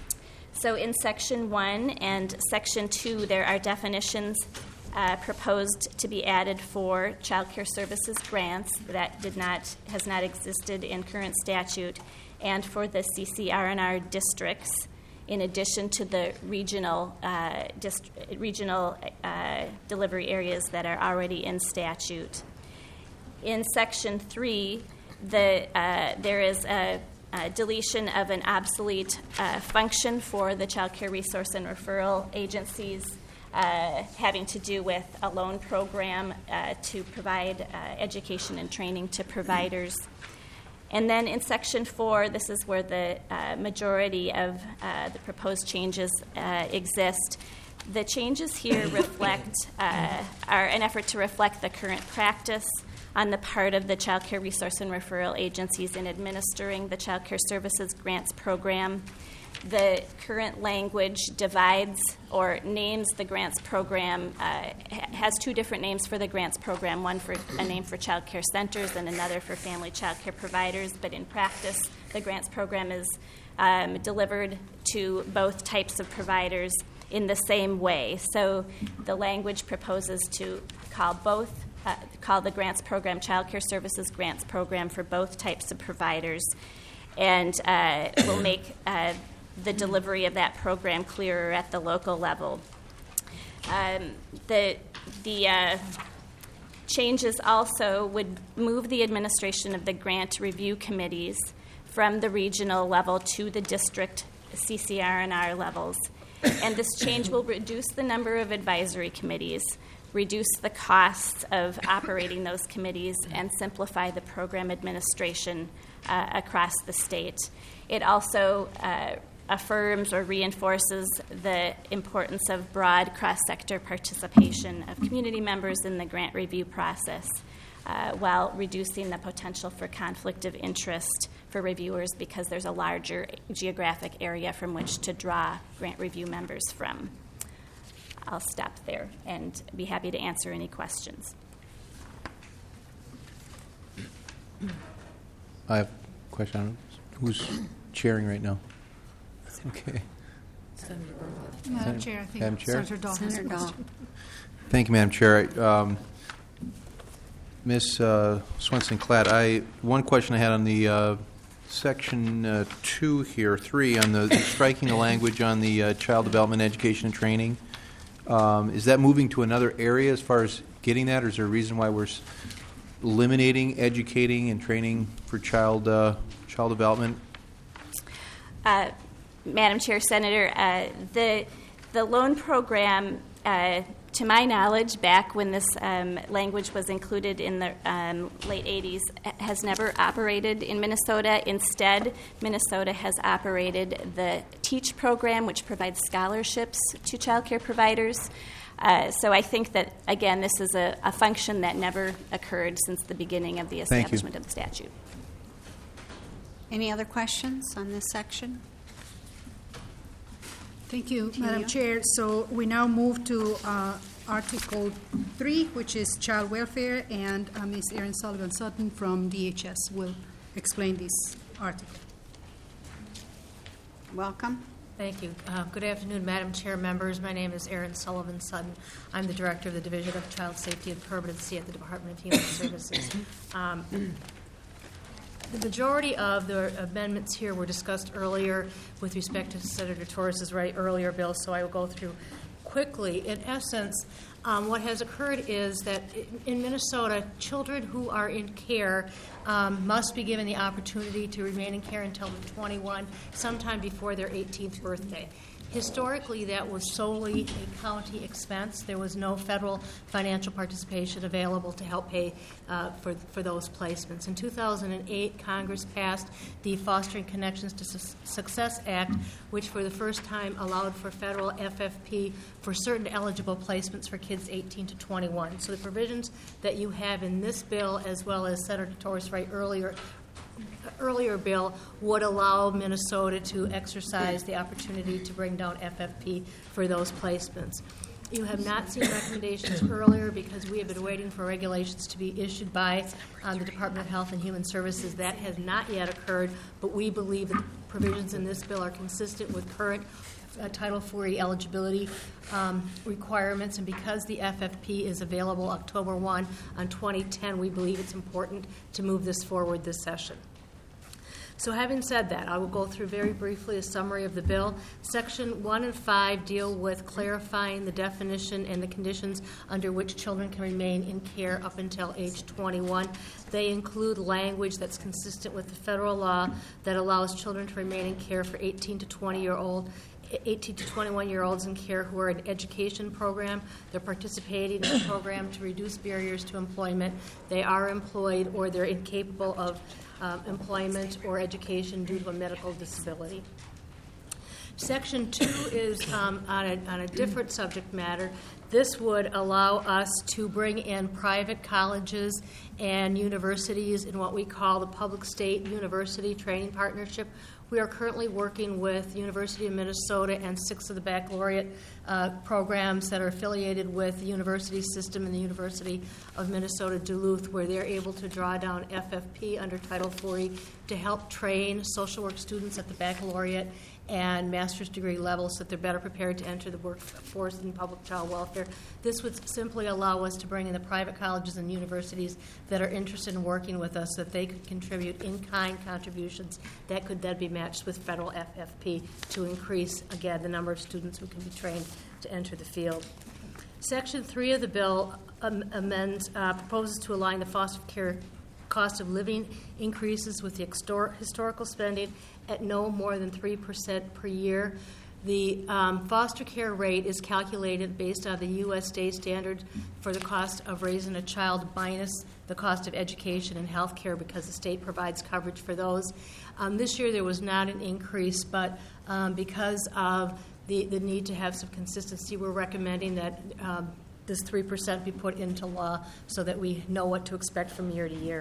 So in Section one and Section two, there are definitions uh, proposed to be added for Child Care Services grants that did not has not existed in current statute, and for the C C R N R districts, in addition to the regional uh, dist- regional uh, delivery areas that are already in statute. In Section three, the, uh, there is a, a deletion of an obsolete uh, function for the Child Care Resource and Referral agencies uh, having to do with a loan program uh, to provide uh, education and training to providers. And then in Section four, this is where the uh, majority of uh, the proposed changes uh, exist. The changes here reflect, uh, are an effort to reflect the current practice on the part of the Child Care Resource and Referral agencies in administering the Child Care Services Grants Program. The current language divides or names the grants program, uh, has two different names for the grants program, one for a name for child care centers and another for family child care providers, but in practice the grants program is um, delivered to both types of providers in the same way. So the language proposes to call both, uh, call the grants program Child Care Services Grants Program for both types of providers, and uh, will make uh, the delivery of that program clearer at the local level. Um, the the uh, changes also would move the administration of the grant review committees from the regional level to the district C C R N R levels. And this change will reduce the number of advisory committees, reduce the costs of operating those committees, and simplify the program administration uh, across the state. It also uh, affirms or reinforces the importance of broad cross-sector participation of community members in the grant review process, uh, while reducing the potential for conflict of interest for reviewers because there's a larger geographic area from which to draw grant review members from. I'll stop there and be happy to answer any questions. I have a question. Who's chairing right now? Okay. Madam Chair, I think Madam Chair? Senator Dahl has a question. Thank you, Madam Chair. Um, Miz Uh, Swenson-Clatt, I one question I had on the uh, section uh, two here, three, on the striking the language on the uh, child development, education, and training. Um, is that moving to another area as far as getting that, or is there a reason why we're s- eliminating educating and training for child uh, child development? Uh, Madam Chair, Senator, uh, the the loan program uh, to my knowledge, back when this um, language was included in the um, late eighties, has never operated in Minnesota. Instead, Minnesota has operated the TEACH program, which provides scholarships to child care providers. Uh, so I think that, again, this is a, a function that never occurred since the beginning of the establishment of the statute. Any other questions on this section? Thank you, Tina? Madam Chair. So we now move to uh, Article three, which is child welfare, and uh, Miz Erin Sullivan Sutton from D H S will explain this article. Welcome. Thank you. Uh, good afternoon, Madam Chair, members. My name is Erin Sullivan Sutton. I'm the Director of the Division of Child Safety and Permanency at the Department of Human Services. Um, the majority of the amendments here were discussed earlier with respect to Senator Torres's right earlier bill, so I will go through quickly. In essence, um, what has occurred is that in Minnesota, children who are in care um, must be given the opportunity to remain in care until they're twenty-one, sometime before their eighteenth birthday. Historically, that was solely a county expense. There was no federal financial participation available to help pay uh, for, for those placements. In two thousand eight, Congress passed the Fostering Connections to Su- Success Act, which for the first time allowed for federal F F P for certain eligible placements for kids eighteen to twenty-one. So the provisions that you have in this bill, as well as Senator Torres right earlier, earlier bill, would allow Minnesota to exercise the opportunity to bring down F F P for those placements. You have not seen recommendations earlier because we have been waiting for regulations to be issued by um, the Department of Health and Human Services. That has not yet occurred, but we believe that the provisions in this bill are consistent with current uh, Title forty eligibility um, requirements, and because the F F P is available October first on twenty ten, we believe it's important to move this forward this session. So having said that, I will go through very briefly a summary of the bill. Section one and five deal with clarifying the definition and the conditions under which children can remain in care up until age twenty-one. They include language that's consistent with the federal law that allows children to remain in care for eighteen to twenty-year-old eighteen to twenty-one-year-olds in care who are in an education program. They're participating in a program to reduce barriers to employment. They are employed or they're incapable of um, employment or education due to a medical disability. Section two is um, on, a, on a different subject matter. This would allow us to bring in private colleges and universities in what we call the Public State University Training Partnership. We are currently working with University of Minnesota and six of the baccalaureate uh, programs that are affiliated with the university system and the University of Minnesota Duluth, where they're able to draw down F F P under Title forty to help train social work students at the baccalaureate and master's degree level so that they're better prepared to enter the workforce in public child welfare. This would simply allow us to bring in the private colleges and universities that are interested in working with us so that they could contribute in-kind contributions that could then be matched with federal F F P to increase, again, the number of students who can be trained to enter the field. Section three of the bill um, amends, uh, proposes to align the foster care cost of living increases with the extor- historical spending at no more than three percent per year. The um, foster care rate is calculated based on the U S state standard for the cost of raising a child minus the cost of education and health care because the state provides coverage for those. Um, this year there was not an increase, but um, because of the, the need to have some consistency, we're recommending that um, this three percent be put into law so that we know what to expect from year to year.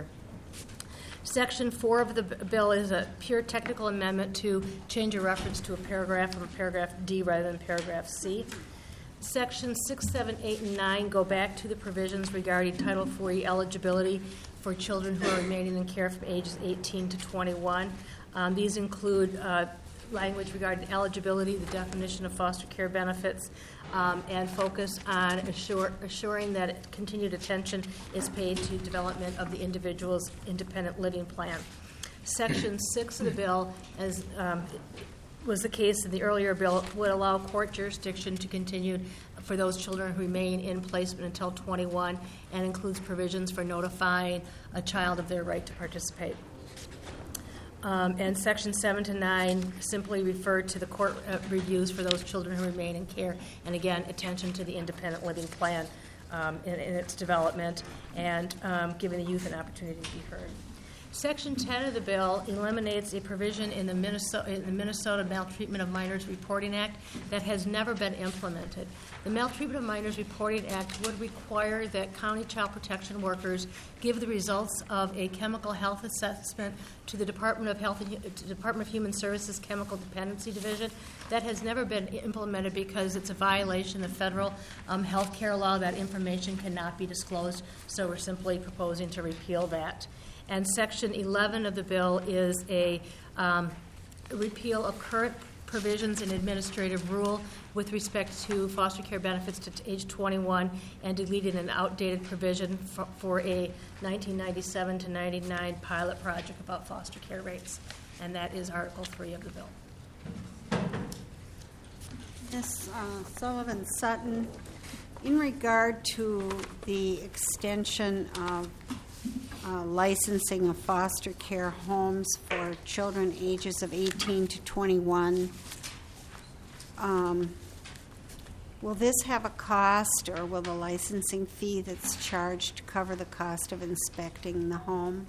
Section four of the bill is a pure technical amendment to change a reference to a paragraph from paragraph D rather than paragraph C. Sections six, seven, eight, and nine go back to the provisions regarding Title forty eligibility for children who are remaining in care from ages eighteen to twenty-one. Um, these include uh, language regarding eligibility, the definition of foster care benefits, um, and focus on assure, assuring that continued attention is paid to development of the individual's independent living plan. Section six of the bill, as um, was the case in the earlier bill, would allow court jurisdiction to continue for those children who remain in placement until twenty-one and includes provisions for notifying a child of their right to participate. Um, and section seven to nine simply refer to the court uh, reviews for those children who remain in care. And again, attention to the independent living plan um, in, in its development and um, giving the youth an opportunity to be heard. Section ten of the bill eliminates a provision in the Minnesota, in the Minnesota Maltreatment of Minors Reporting Act that has never been implemented. The Maltreatment of Minors Reporting Act would require that county child protection workers give the results of a chemical health assessment to the Department of Health and to the Department of Human Services Chemical Dependency Division. That has never been implemented because it's a violation of federal um, health care law. That information cannot be disclosed, so we're simply proposing to repeal that. And Section eleven of the bill is a um, repeal of current provisions in administrative rule with respect to foster care benefits to age twenty-one and deleting an outdated provision for, for a nineteen ninety-seven to ninety-nine pilot project about foster care rates. And that is Article three of the bill. Miz Uh, Sullivan Sutton, in regard to the extension of Uh, licensing of foster care homes for children ages of eighteen to twenty-one. Um, will this have a cost, or will the licensing fee that's charged cover the cost of inspecting the home?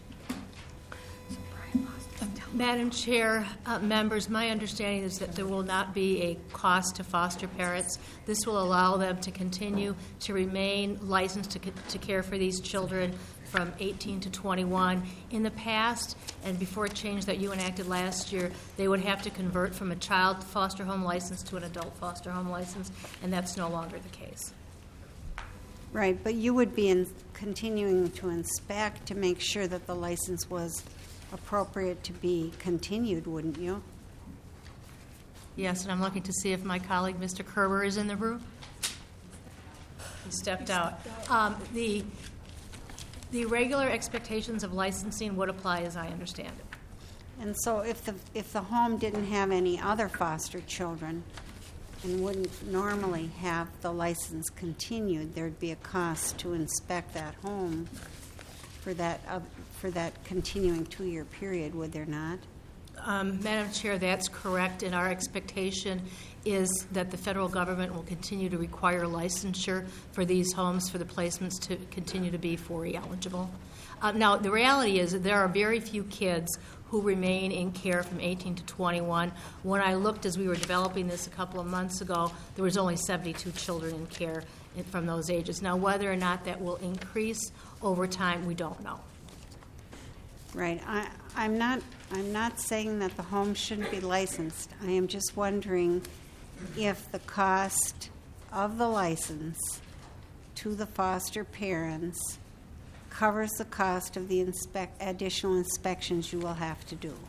Madam Chair, uh, members, my understanding is that there will not be a cost to foster parents. This will allow them to continue to remain licensed to, to care for these children from eighteen to twenty-one. In the past, and before a change that you enacted last year, they would have to convert from a child foster home license to an adult foster home license, and that's no longer the case. Right, but you would be in continuing to inspect to make sure that the license was appropriate to be continued, wouldn't you? Yes, and I'm looking to see if my colleague, Mister Kerber, is in the room. He stepped out. Um, the The regular expectations of licensing would apply, as I understand it. And so if the if the home didn't have any other foster children and wouldn't normally have the license continued, there'd be a cost to inspect that home for that uh, for that continuing two-year period, would there not? Um, Madam Chair, that's correct, and our expectation is that the federal government will continue to require licensure for these homes for the placements to continue to be four E eligible. Uh, now, the reality is that there are very few kids who remain in care from eighteen to twenty-one. When I looked as we were developing this a couple of months ago, there was only seventy-two children in care in, from those ages. Now, whether or not that will increase over time, we don't know. Right. I, I'm not. I'm not saying that the home shouldn't be licensed. I am just wondering if the cost of the license to the foster parents covers the cost of the inspect, additional inspections you will have to do.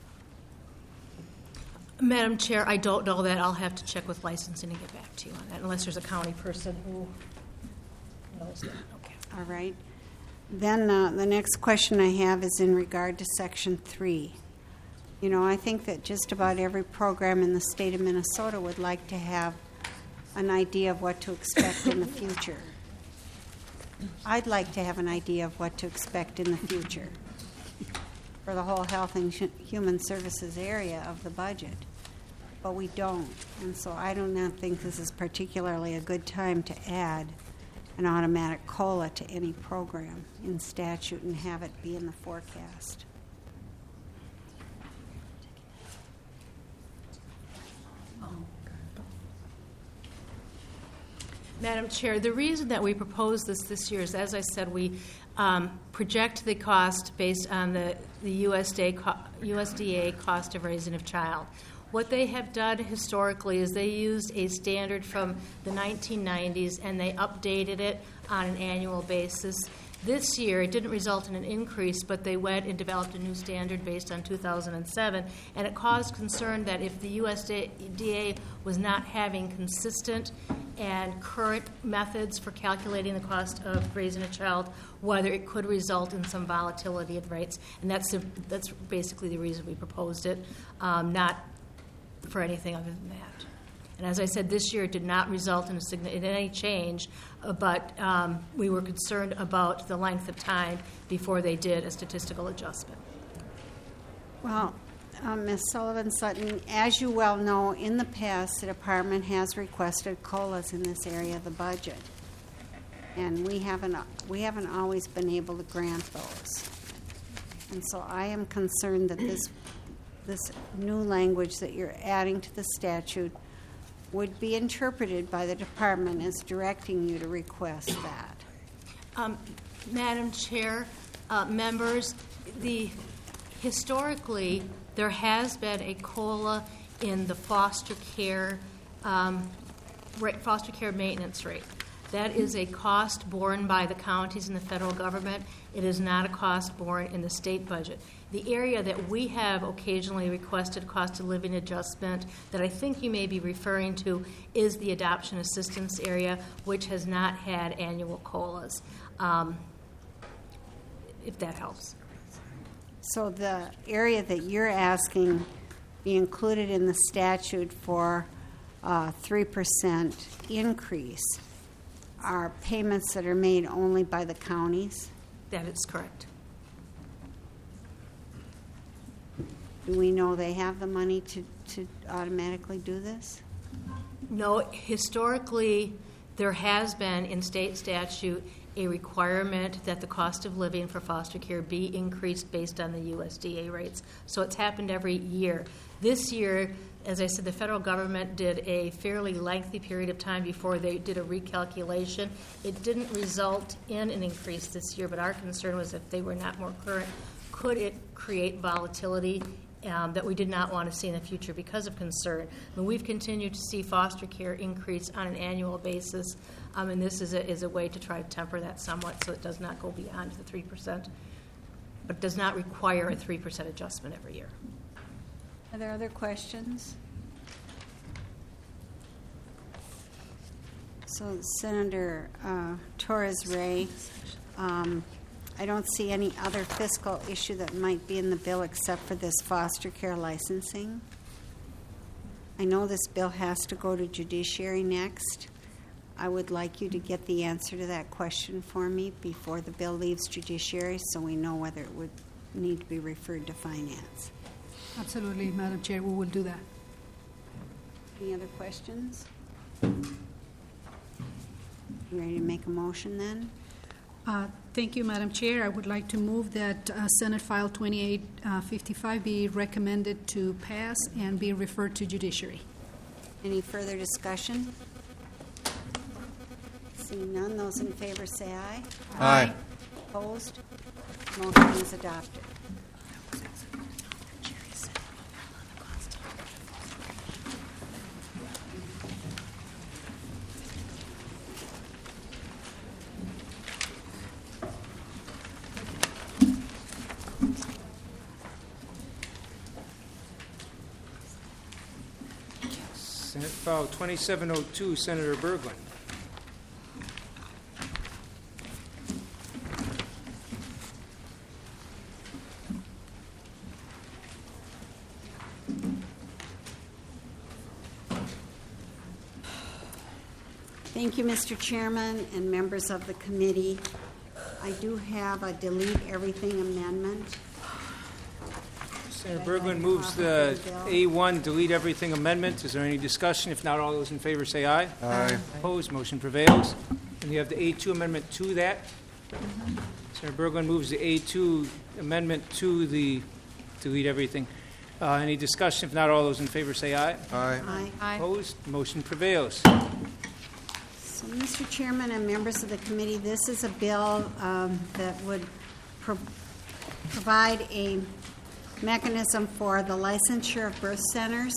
Madam Chair, I don't know that. I'll have to check with licensing and get back to you on that, unless there's a county person who knows that. Okay. All right. Then uh, the next question I have is in regard to Section three. You know, I think that just about every program in the state of Minnesota would like to have an idea of what to expect in the future. I'd like to have an idea of what to expect in the future for the whole health and human services area of the budget, but we don't. And so I do not think this is particularly a good time to add an automatic COLA to any program in statute and have it be in the forecast. Madam Chair, the reason that we propose this this year is, as I said, we um, project the cost based on the, the U S D A, co- U S D A cost of raising a child. What they have done historically is they used a standard from the nineteen nineties and they updated it on an annual basis. This year, it didn't result in an increase, but they went and developed a new standard based on two thousand seven, and it caused concern that if the U S D A was not having consistent and current methods for calculating the cost of raising a child, whether it could result in some volatility of rates. And that's, that's basically the reason we proposed it, um, not for anything other than that. And as I said, this year it did not result in, a sign- in any change, uh, but um, we were concerned about the length of time before they did a statistical adjustment. Well, uh, Miz Sullivan Sutton, as you well know, in the past, the department has requested COLAs in this area of the budget, and we haven't we haven't always been able to grant those. And so I am concerned that this this new language that you're adding to the statute would be interpreted by the department as directing you to request that. Um, Madam Chair, uh, members, the historically there has been a COLA in the foster care um, rate, foster care maintenance rate. That is a cost borne by the counties and the federal government. It is not a cost borne in the state budget. The area that we have occasionally requested cost of living adjustment that I think you may be referring to is the adoption assistance area, which has not had annual COLAs, um, if that helps. So the area that you're asking be included in the statute for a three percent increase are payments that are made only by the counties? That is correct. Do we know they have the money to, to automatically do this? No, historically, there has been in state statute a requirement that the cost of living for foster care be increased based on the U S D A rates. So it's happened every year. This year, as I said, the federal government did a fairly lengthy period of time before they did a recalculation. It didn't result in an increase this year, but our concern was if they were not more current, could it create volatility um, that we did not want to see in the future because of concern. I mean, we've continued to see foster care increase on an annual basis, um, and this is a, is a way to try to temper that somewhat so it does not go beyond the three percent, but does not require a three percent adjustment every year. Are there other questions? So Senator uh, Torres-Ray, um, I don't see any other fiscal issue that might be in the bill except for this foster care licensing. I know this bill has to go to judiciary next. I would like you to get the answer to that question for me before the bill leaves judiciary so we know whether it would need to be referred to finance. Absolutely, Madam Chair, we will do that. Any other questions? You ready to make a motion then? Uh, Thank you, Madam Chair. I would like to move that uh, Senate File twenty-eight fifty-five be recommended to pass and be referred to judiciary. Any further discussion? Seeing none, those in favor say aye. Aye. Opposed? Motion is adopted. Senate File twenty-seven oh two, Senator Berglund. Thank you, Mister Chairman and members of the committee. I do have a delete everything amendment. Senator Berglund moves the A one, delete everything amendment. Is there any discussion? If not, all those in favor say aye. Aye. Opposed? Motion prevails. And you have the A two amendment to that. Senator Berglund moves the A two amendment to the delete everything. Uh, any discussion? If not, all those in favor say aye. Aye. Aye. Aye. Opposed? Motion prevails. So, Mister Chairman and members of the committee, this is a bill um, that would pro- provide a mechanism for the licensure of birth centers.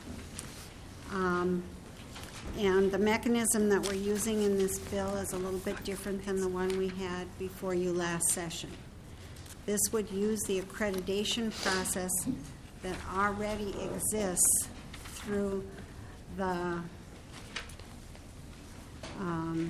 Um, and the mechanism that we're using in this bill is a little bit different than the one we had before you last session. This would use the accreditation process that already exists through the um,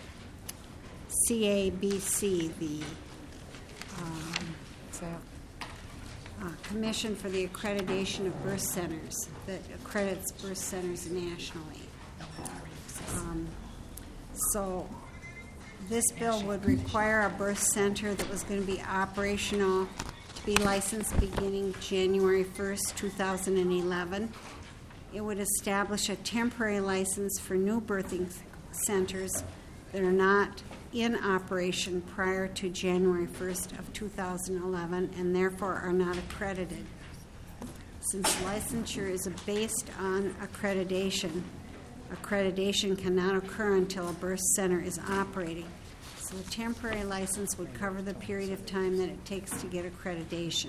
C A B C, the um, uh, Commission for the Accreditation of Birth Centers, that accredits birth centers nationally. Um, so this bill would require a birth center that was going to be operational be licensed beginning January first, two thousand eleven. It would establish a temporary license for new birthing centers that are not in operation prior to January first of two thousand eleven and therefore are not accredited. Since licensure is based on accreditation, accreditation cannot occur until a birth center is operating. So a temporary license would cover the period of time that it takes to get accreditation.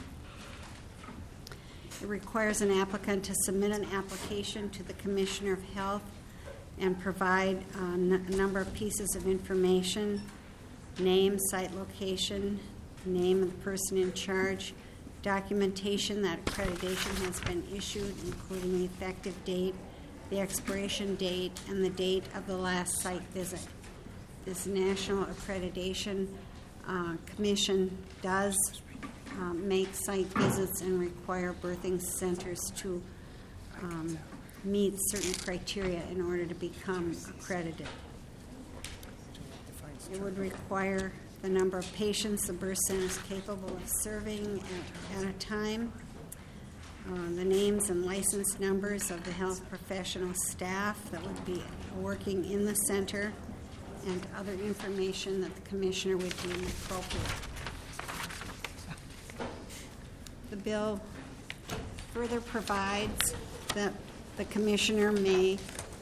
It requires an applicant to submit an application to the Commissioner of Health and provide uh, n- a number of pieces of information: name, site location, name of the person in charge, documentation that accreditation has been issued, including the effective date, the expiration date, and the date of the last site visit. This National Accreditation uh, Commission does uh, make site visits and require birthing centers to um, meet certain criteria in order to become accredited. It would require the number of patients the birth center is capable of serving at, at a time, uh, the names and license numbers of the health professional staff that would be working in the center, and other information that the commissioner would deem appropriate. The bill further provides that the commissioner may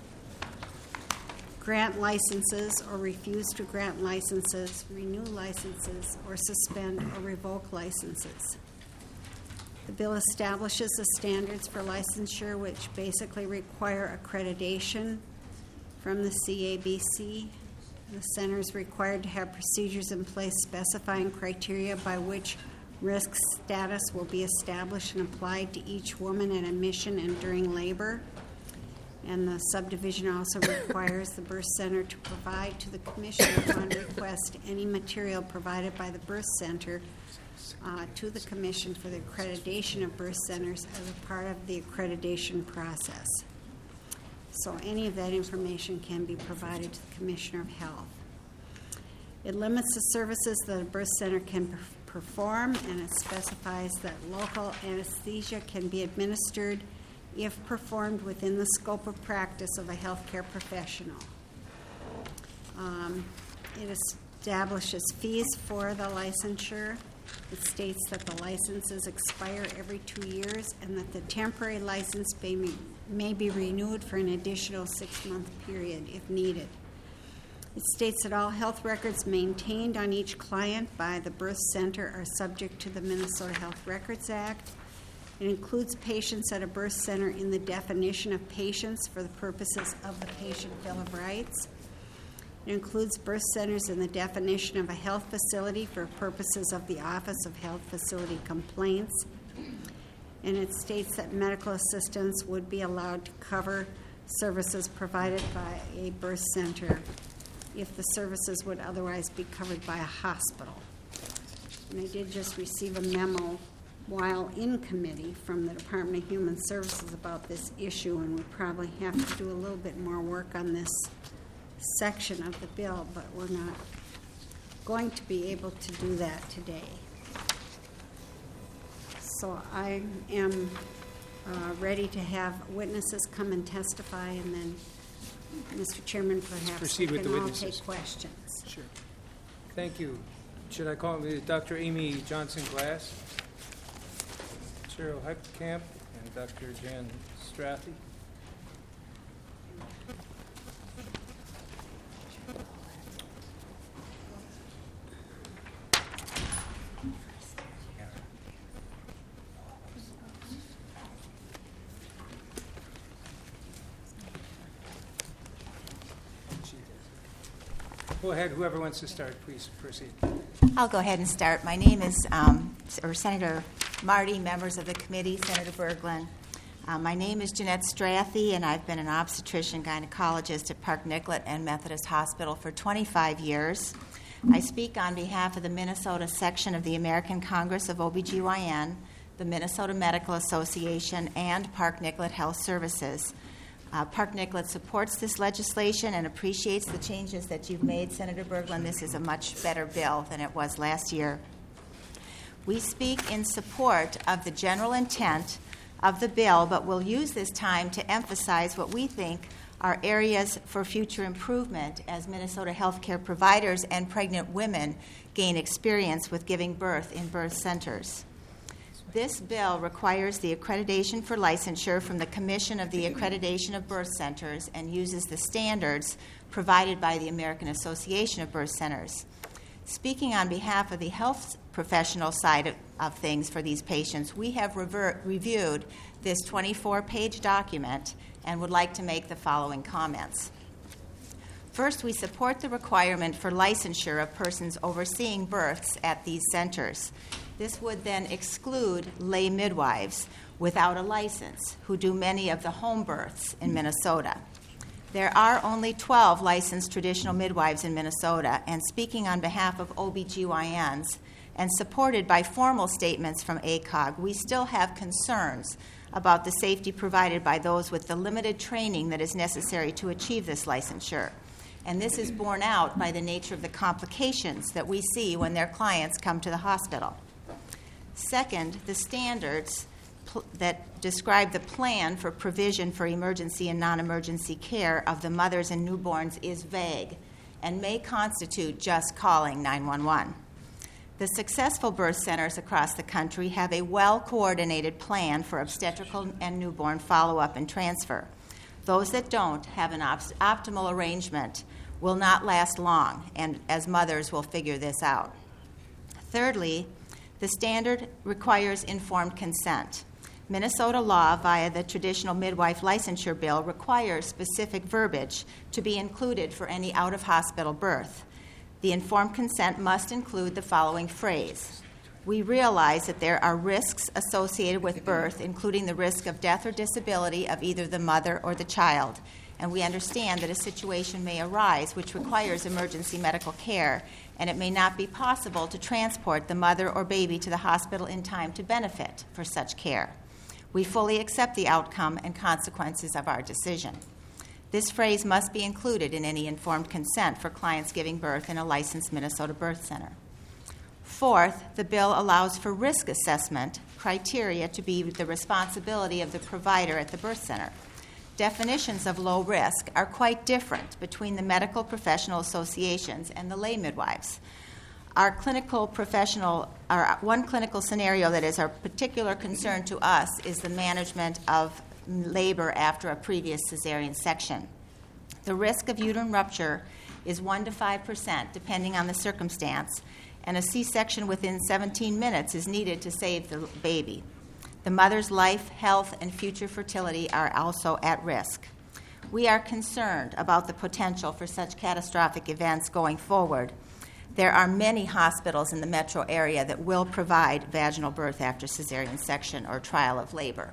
grant licenses or refuse to grant licenses, renew licenses, or suspend or revoke licenses. The bill establishes the standards for licensure, which basically require accreditation from the C A B C. The center is required to have procedures in place specifying criteria by which risk status will be established and applied to each woman at admission and during labor. And the subdivision also requires the birth center to provide to the commissioner upon request any material provided by the birth center uh, to the commission for the accreditation of birth centers as a part of the accreditation process. So any of that information can be provided to the Commissioner of Health. It limits the services that a birth center can per- perform, and it specifies that local anesthesia can be administered if performed within the scope of practice of a healthcare professional. Um, it establishes fees for the licensure. It states that the licenses expire every two years and that the temporary license may be, may be renewed for an additional six-month period if needed. It states that all health records maintained on each client by the birth center are subject to the Minnesota Health Records Act. It includes patients at a birth center in the definition of patients for the purposes of the Patient Bill of Rights. It includes birth centers in the definition of a health facility for purposes of the Office of Health Facility Complaints. And it states that medical assistance would be allowed to cover services provided by a birth center if the services would otherwise be covered by a hospital. And I did just receive a memo while in committee from the Department of Human Services about this issue, and we probably have to do a little bit more work on this section of the bill, but we're not going to be able to do that today. So I am uh, ready to have witnesses come and testify, and then, Mister Chairman, perhaps proceed we with can the all witnesses. take questions. Sure. Thank you. Should I call Doctor Amy Johnson-Glass, Cheryl Heckkamp, and Doctor Jan Strathy? Go ahead, whoever wants to start, please proceed. I'll go ahead and start. My name is um, or Senator Marty, members of the committee, Senator Berglund. Uh, my name is Jeanette Strathy, and I've been an obstetrician gynecologist at Park Nicollet and Methodist Hospital for twenty-five years. I speak on behalf of the Minnesota section of the American Congress of O B G Y N, the Minnesota Medical Association, and Park Nicollet Health Services. Uh, Park Nicollet supports this legislation and appreciates the changes that you've made, Senator Berglund. This is a much better bill than it was last year. We speak in support of the general intent of the bill, but will use this time to emphasize what we think are areas for future improvement as Minnesota healthcare providers and pregnant women gain experience with giving birth in birth centers. This bill requires the accreditation for licensure from the Commission of the Accreditation of Birth Centers and uses the standards provided by the American Association of Birth Centers. Speaking on behalf of the health professional side of, of things for these patients, we have rever- reviewed this twenty-four page document and would like to make the following comments. First, we support the requirement for licensure of persons overseeing births at these centers. This would then exclude lay midwives without a license who do many of the home births in Minnesota. There are only twelve licensed traditional midwives in Minnesota, and speaking on behalf of O B G Y Ns and supported by formal statements from A C O G, we still have concerns about the safety provided by those with the limited training that is necessary to achieve this licensure. And this is borne out by the nature of the complications that we see when their clients come to the hospital. Second, the standards pl- that describe the plan for provision for emergency and non-emergency care of the mothers and newborns is vague and may constitute just calling nine one one. The successful birth centers across the country have a well-coordinated plan for obstetrical and newborn follow-up and transfer. Those that don't have an op- optimal arrangement will not last long, and as mothers will figure this out. Thirdly, the standard requires informed consent. Minnesota law, via the traditional midwife licensure bill, requires specific verbiage to be included for any out-of-hospital birth. The informed consent must include the following phrase: we realize that there are risks associated with birth, including the risk of death or disability of either the mother or the child, and we understand that a situation may arise which requires emergency medical care, and it may not be possible to transport the mother or baby to the hospital in time to benefit for such care. We fully accept the outcome and consequences of our decision. This phrase must be included in any informed consent for clients giving birth in a licensed Minnesota birth center. Fourth, the bill allows for risk assessment criteria to be the responsibility of the provider at the birth center. Definitions of low risk are quite different between the medical professional associations and the lay midwives. Our clinical professional, our one clinical scenario that is our particular concern to us is the management of labor after a previous cesarean section. The risk of uterine rupture is one to five percent, depending on the circumstance, and a C-section within seventeen minutes is needed to save the baby. The mother's life, health, and future fertility are also at risk. We are concerned about the potential for such catastrophic events going forward. There are many hospitals in the metro area that will provide vaginal birth after cesarean section or trial of labor.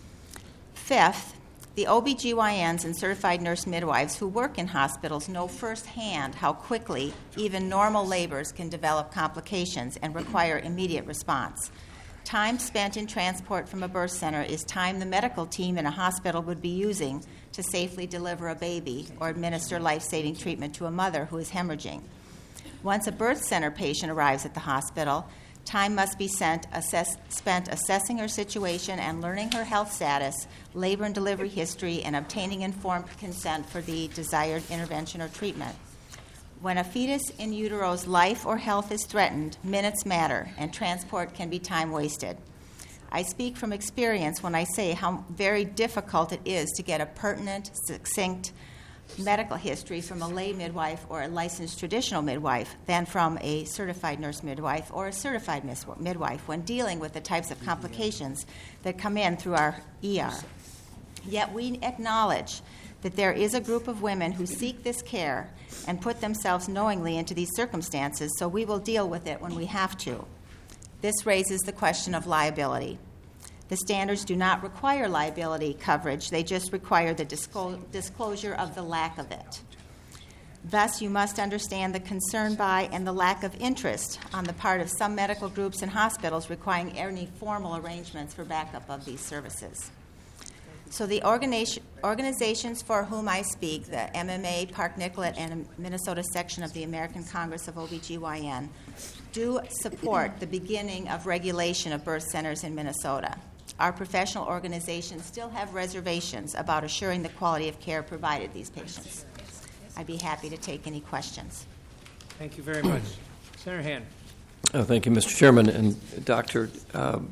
Fifth, the O B G Y Ns and certified nurse midwives who work in hospitals know firsthand how quickly even normal labors can develop complications and require immediate response. Time spent in transport from a birth center is time the medical team in a hospital would be using to safely deliver a baby or administer life-saving treatment to a mother who is hemorrhaging. Once a birth center patient arrives at the hospital, time must be sent, assess, spent assessing her situation and learning her health status, labor and delivery history, and obtaining informed consent for the desired intervention or treatment. When a fetus in utero's life or health is threatened, minutes matter, and transport can be time wasted. I speak from experience when I say how very difficult it is to get a pertinent, succinct medical history from a lay midwife or a licensed traditional midwife than from a certified nurse midwife or a certified midwife when dealing with the types of complications that come in through our E R. Yet we acknowledge that there is a group of women who seek this care and put themselves knowingly into these circumstances, so we will deal with it when we have to. This raises the question of liability. The standards do not require liability coverage, they just require the disclo- disclosure of the lack of it. Thus, you must understand the concern by and the lack of interest on the part of some medical groups and hospitals requiring any formal arrangements for backup of these services. So the organi- organizations for whom I speak, the M M A, Park Nicollet, and Minnesota section of the American Congress of O B G Y N, do support the beginning of regulation of birth centers in Minnesota. Our professional organizations still have reservations about assuring the quality of care provided these patients. I'd be happy to take any questions. Thank you very much. Senator Han. Oh, thank you, Mister Chairman. And Doctor, um,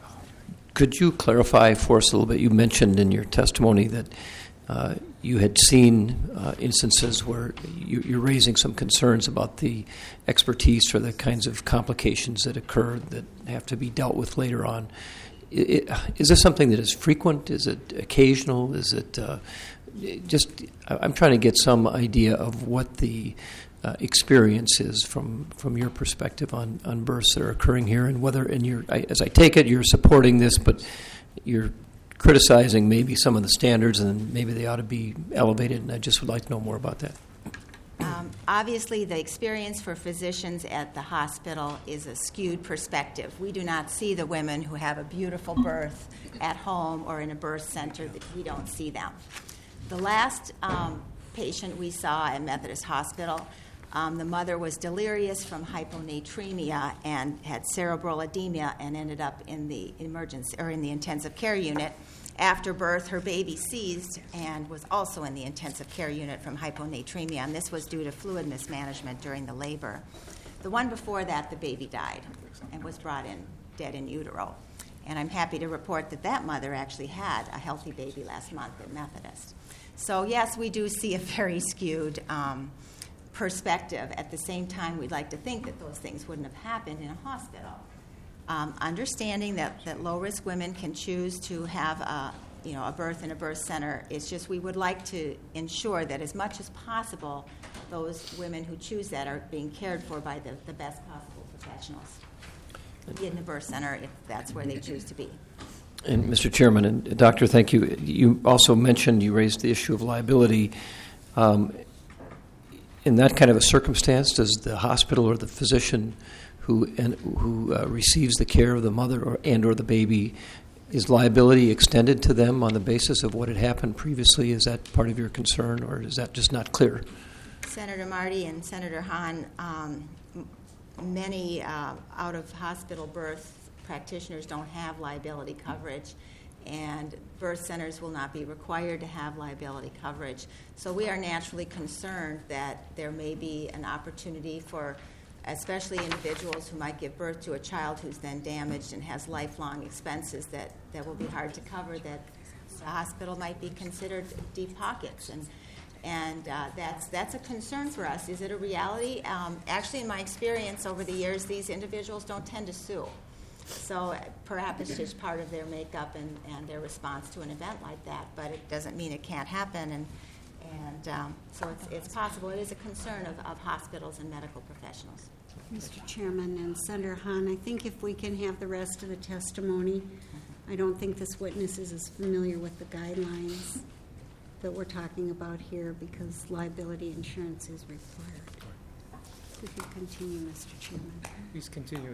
could you clarify for us a little bit? You mentioned in your testimony that uh, you had seen uh, instances where you, you're raising some concerns about the expertise or the kinds of complications that occur that have to be dealt with later on. It, is this something that is frequent? Is it occasional? Is it uh, just? I'm trying to get some idea of what the uh, experience is from, from your perspective on, on births that are occurring here, and whether, and you're, I, as I take it, you're supporting this, but you're criticizing maybe some of the standards, and maybe they ought to be elevated. And I just would like to know more about that. Um, obviously, the experience for physicians at the hospital is a skewed perspective. We do not see the women who have a beautiful birth at home or in a birth center. We don't see them. The last um, patient we saw at Methodist Hospital, um, the mother was delirious from hyponatremia and had cerebral edema and ended up in the emergency or in the intensive care unit. After birth, her baby seized and was also in the intensive care unit from hyponatremia, and this was due to fluid mismanagement during the labor. The one before that, the baby died and was brought in dead in utero. And I'm happy to report that that mother actually had a healthy baby last month at Methodist. So yes, we do see a very skewed um, perspective. At the same time, we'd like to think that those things wouldn't have happened in a hospital. Um, understanding that, that low-risk women can choose to have a, you know, a birth in a birth center, it's just we would like to ensure that as much as possible those women who choose that are being cared for by the, the best possible professionals in a birth center if that's where they choose to be. And Mister Chairman and Doctor, thank you. You also mentioned, you raised the issue of liability. Um, in that kind of a circumstance, does the hospital or the physician who and who uh, receives the care of the mother or and or the baby, is liability extended to them on the basis of what had happened previously? Is that part of your concern, or is that just not clear? Senator Marty and Senator Hahn, um, m- many uh, out-of-hospital birth practitioners don't have liability coverage, and birth centers will not be required to have liability coverage. So we are naturally concerned that there may be an opportunity for especially individuals who might give birth to a child who's then damaged and has lifelong expenses that, that will be hard to cover, that the hospital might be considered deep pockets. And and uh, that's that's a concern for us. Is it a reality? Um, actually, in my experience over the years, these individuals don't tend to sue. So perhaps it's just part of their makeup and, and their response to an event like that, but it doesn't mean it can't happen. And And um, so it's, it's possible. It is a concern of, of hospitals and medical professionals. Mister Chairman and Senator Hahn, I think if we can have the rest of the testimony, I don't think this witness is as familiar with the guidelines that we're talking about here because liability insurance is required. If you continue, Mister Chairman. Please continue.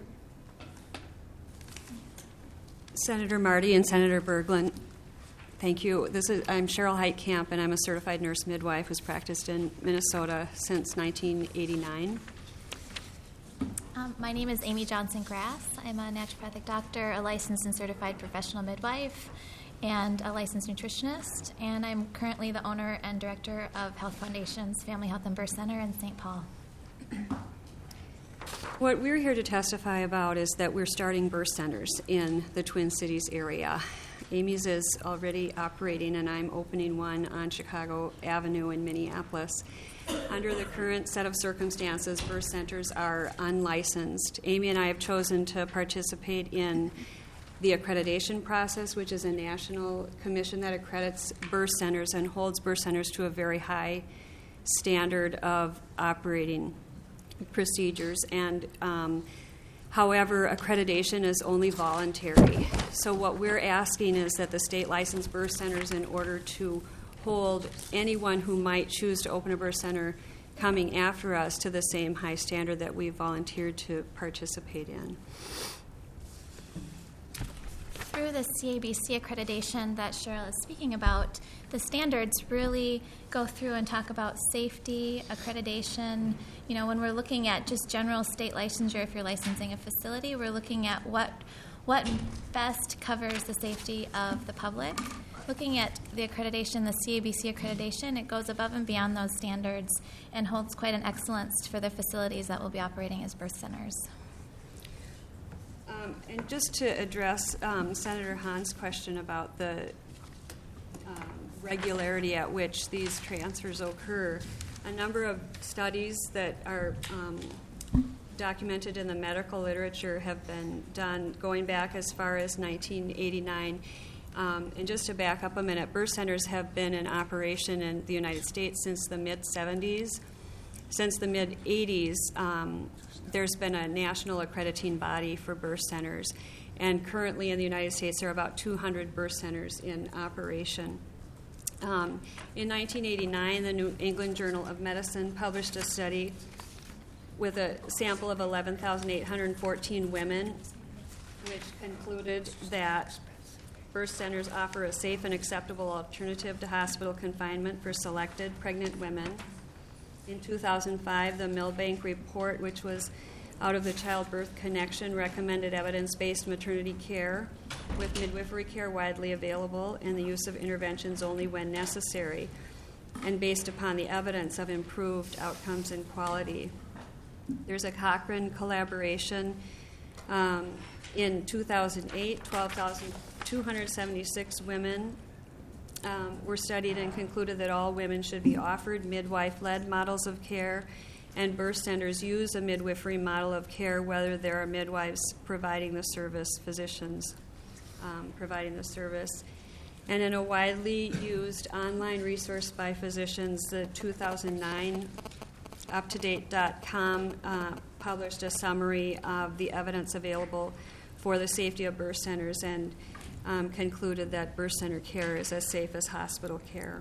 Senator Marty and Senator Berglund, thank you. This is I'm Cheryl Heitkamp, and I'm a certified nurse midwife who's practiced in Minnesota since nineteen eighty-nine. Um, my name is Amy Johnson-Grass. I'm a naturopathic doctor, a licensed and certified professional midwife, and a licensed nutritionist. And I'm currently the owner and director of Health Foundation's Family Health and Birth Center in Saint Paul. What we're here to testify about is that we're starting birth centers in the Twin Cities area. Amy's is already operating, and I'm opening one on Chicago Avenue in Minneapolis. Under the current set of circumstances, birth centers are unlicensed. Amy and I have chosen to participate in the accreditation process, which is a national commission that accredits birth centers and holds birth centers to a very high standard of operating procedures. And um, however, accreditation is only voluntary. So what we're asking is that the state licensed birth centers, in order to hold anyone who might choose to open a birth center coming after us to the same high standard that we volunteered to participate in. through the C A B C accreditation that Cheryl is speaking about, the standards really go through and talk about safety, accreditation. You know, when we're looking at just general state licensure, if you're licensing a facility, we're looking at what what best covers the safety of the public. Looking at the accreditation, the C A B C accreditation, it goes above and beyond those standards and holds quite an excellence for the facilities that will be operating as birth centers. Um, and just to address um, Senator Hahn's question about the um, regularity at which these transfers occur, a number of studies that are um, documented in the medical literature have been done going back as far as nineteen eighty-nine. Um, and just to back up a minute, birth centers have been in operation in the United States since the mid seventies. Since the mid eighties, um, there's been a national accrediting body for birth centers. And currently in the United States, there are about two hundred birth centers in operation. Um, in nineteen eighty-nine, the New England Journal of Medicine published a study with a sample of eleven thousand eight hundred fourteen women, which concluded that birth centers offer a safe and acceptable alternative to hospital confinement for selected pregnant women. In two thousand five, the Milbank report, which was out of the Childbirth Connection, recommended evidence-based maternity care with midwifery care widely available and the use of interventions only when necessary, and based upon the evidence of improved outcomes and quality. There's a Cochrane collaboration. Um, in two thousand eight, twelve thousand two hundred seventy-six women um, were studied and concluded that all women should be offered midwife-led models of care, and birth centers use a midwifery model of care whether there are midwives providing the service, physicians um, providing the service. And in a widely used online resource by physicians, the two thousand nine up to date dot com uh, published a summary of the evidence available for the safety of birth centers and um, concluded that birth center care is as safe as hospital care.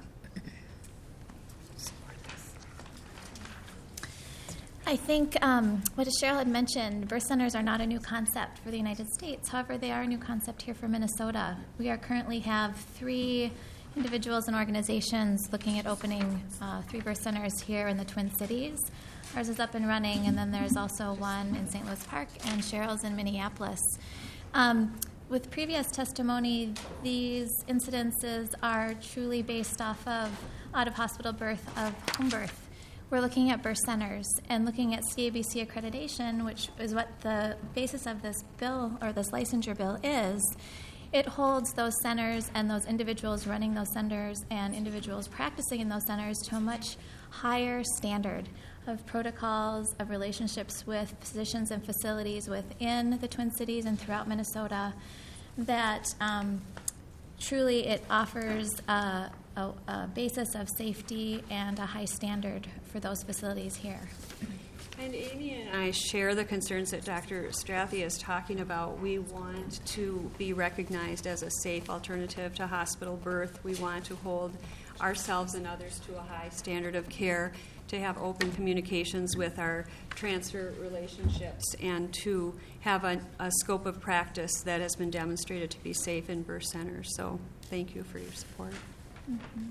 I think um, what Cheryl had mentioned, birth centers are not a new concept for the United States. However, they are a new concept here for Minnesota. We are currently have three individuals and organizations looking at opening uh, three birth centers here in the Twin Cities. Ours is up and running, and then there's also one in Saint Louis Park, and Cheryl's in Minneapolis. Um, with previous testimony, these incidences are truly based off of out-of-hospital birth of home birth. We're looking at birth centers and looking at C A B C accreditation, which is what the basis of this bill or this licensure bill is. It holds those centers and those individuals running those centers and individuals practicing in those centers to a much higher standard of protocols, of relationships with physicians and facilities within the Twin Cities and throughout Minnesota, that um, truly it offers a, a, a basis of safety and a high standard for those facilities here. And Amy and I share the concerns that Doctor Strathy is talking about. We want to be recognized as a safe alternative to hospital birth. We want to hold ourselves and others to a high standard of care, to have open communications with our transfer relationships, and to have a, a scope of practice that has been demonstrated to be safe in birth centers. So thank you for your support. Mm-hmm.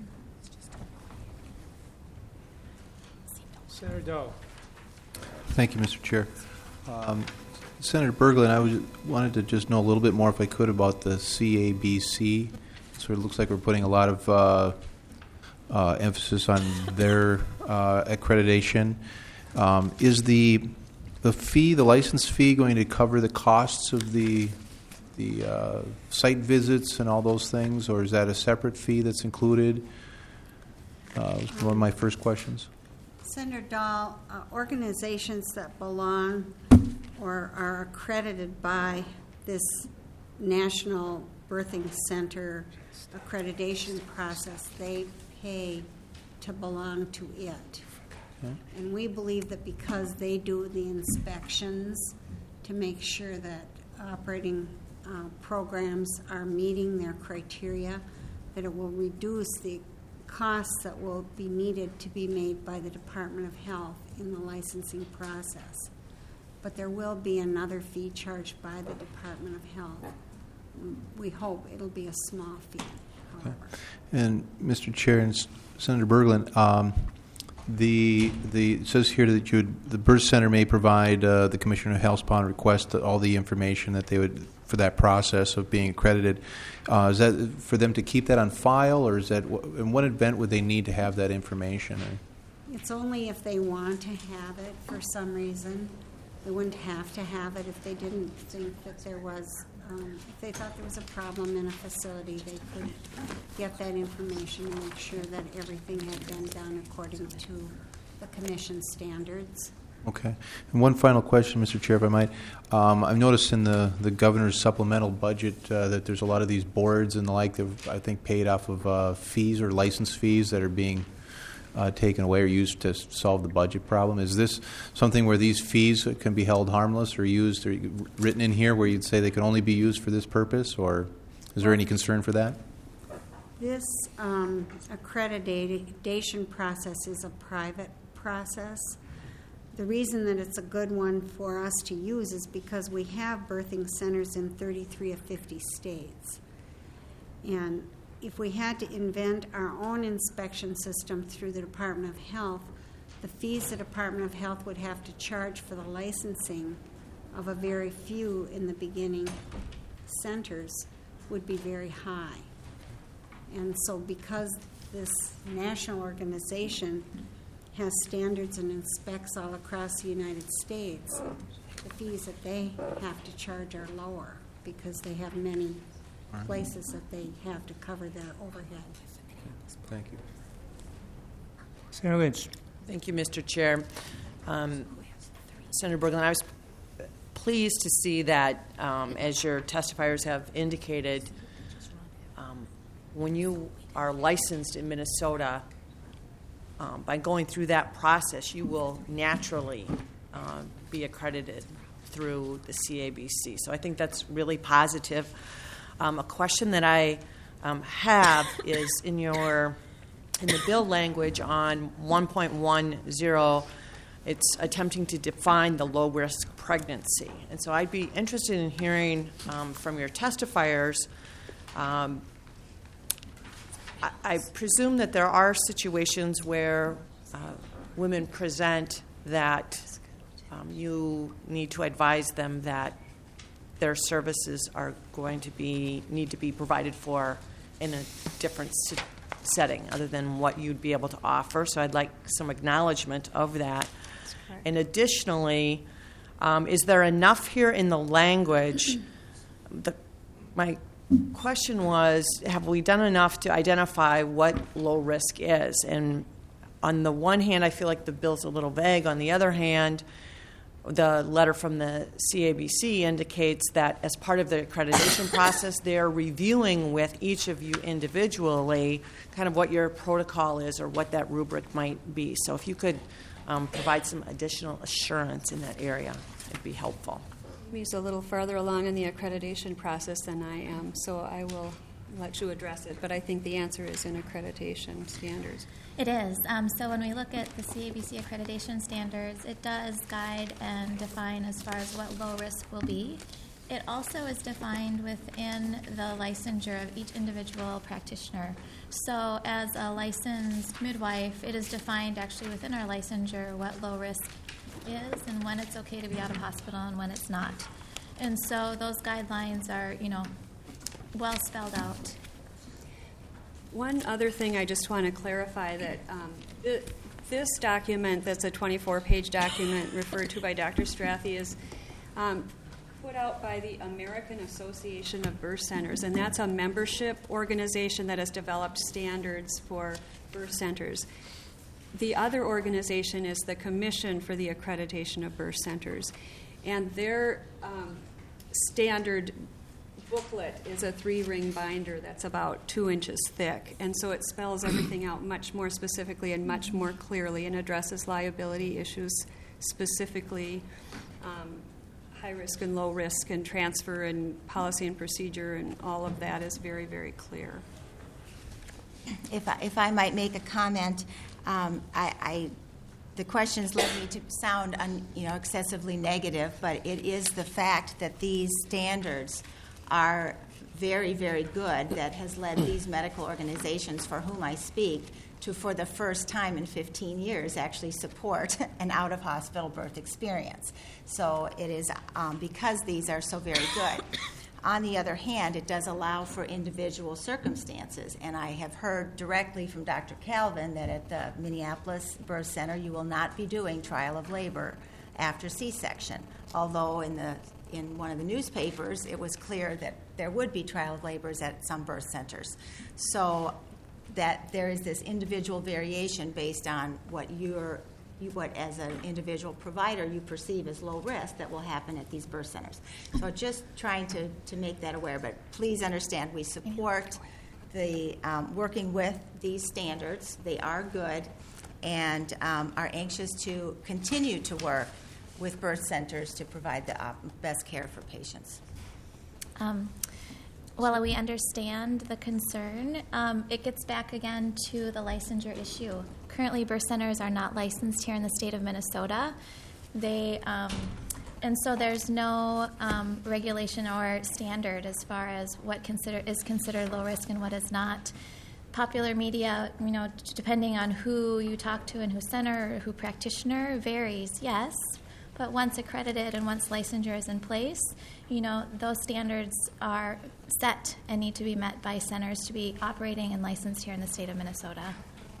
Senator Dahl. Thank you, Mister Chair. Um, Senator Berglund, I was, wanted to just know a little bit more, if I could, about the C A B C. It sort of looks like we're putting a lot of uh, uh, emphasis on their uh, accreditation. Um, is the the fee, the license fee, going to cover the costs of the the uh, site visits and all those things, or is that a separate fee that's included? Uh, was one of my first questions. Senator Dahl, uh, organizations that belong or are accredited by this National Birthing Center accreditation process, they pay to belong to it. Okay. And we believe that because they do the inspections to make sure that operating uh, programs are meeting their criteria, that it will reduce the costs that will be needed to be made by the Department of Health in the licensing process. But there will be another fee charged by the Department of Health we hope it'll be a small fee, however. And Mister Chair and S- Senator Berglund, um, the the it says here that you would, the birth center may provide uh, the Commissioner of Health upon request all the information that they would for that process of being accredited. Uh, is that for them to keep that on file, or is that in what event would they need to have that information? It's only if they want to have it for some reason. They wouldn't have to have it if they didn't think that there was, um, if they thought there was a problem in a facility, they could get that information and make sure that everything had been done according to the commission standards. Okay. And one final question, Mister Chair, if I might. Um, I've noticed in the, the governor's supplemental budget uh, that there's a lot of these boards and the like that I think paid off of uh, fees or license fees that are being uh, taken away or used to solve the budget problem. Is this something where these fees can be held harmless or used or written in here where you'd say they can only be used for this purpose, or is there any concern for that? This um, accreditation process is a private process. The reason that it's a good one for us to use is because we have birthing centers in thirty-three of fifty states. And if we had to invent our own inspection system through the Department of Health, the fees the Department of Health would have to charge for the licensing of a very few in the beginning centers would be very high. And so because this national organization has standards and inspects all across the United States, the fees that they have to charge are lower because they have many places that they have to cover that overhead. Thank you. Senator Lynch. Thank you, Mister Chair. Um, Senator Berglund, I was pleased to see that, um, as your testifiers have indicated, um, when you are licensed in Minnesota, um, by going through that process, you will naturally uh, be accredited through the C A B C. So I think that's really positive. Um, a question that I um, have is in your in the bill language on one point ten, it's attempting to define the low-risk pregnancy. And so I'd be interested in hearing um, from your testifiers. Um, I, I presume that there are situations where uh, women present that um, you need to advise them that their services are going to be need to be provided for in a different setting other than what you'd be able to offer. So I'd like some acknowledgement of that. And additionally, um, is there enough here in the language? The, my question was, have we done enough to identify what low risk is? And on the one hand, I feel like the bill's a little vague. On the other hand, the letter from the C A B C indicates that as part of the accreditation process, they're reviewing with each of you individually kind of what your protocol is or what that rubric might be. So if you could um, provide some additional assurance in that area, it'd be helpful. He's a little farther along in the accreditation process than I am, so I will let you address it. But I think the answer is in accreditation standards. It is. Um, so when we look at the C A B C accreditation standards, it does guide and define as far as what low risk will be. It also is defined within the licensure of each individual practitioner. So as a licensed midwife, it is defined actually within our licensure what low risk is and when it's okay to be out of hospital and when it's not. And so those guidelines are, you know, well spelled out. One other thing I just want to clarify that um, th- this document that's a twenty-four page document referred to by Doctor Strathy is um, put out by the American Association of Birth Centers, and that's a membership organization that has developed standards for birth centers. The other organization is the Commission for the Accreditation of Birth Centers, and their um, standard booklet is a three-ring binder that's about two inches thick, and so it spells everything out much more specifically and much more clearly and addresses liability issues specifically, um, high risk and low risk and transfer and policy and procedure, and all of that is very, very clear. If I, if I might make a comment, um, I, I the questions led me to sound un, you know excessively negative, but it is the fact that these standards are very, very good that has led these medical organizations for whom I speak to, for the first time in fifteen years, actually support an out-of-hospital birth experience. So it is um, because these are so very good. On the other hand, it does allow for individual circumstances, and I have heard directly from Doctor Calvin that at the Minneapolis Birth Center you will not be doing trial of labor after C-section, although in the in one of the newspapers it was clear that there would be trial of labors at some birth centers. So that there is this individual variation based on what you're You, what as an individual provider you perceive as low risk that will happen at these birth centers. So just trying to, to make that aware, but please understand we support the um, working with these standards. They are good, and um, are anxious to continue to work with birth centers to provide the op- best care for patients. Um, Well, we understand the concern. Um, it gets back again to the licensure issue. Currently, birth centers are not licensed here in the state of Minnesota. They, um, and so there's no um, regulation or standard as far as what consider is considered low risk and what is not. Popular media, you know, depending on who you talk to and who center or who practitioner, varies. Yes. But once accredited and once licensure is in place, you know, those standards are set and need to be met by centers to be operating and licensed here in the state of Minnesota.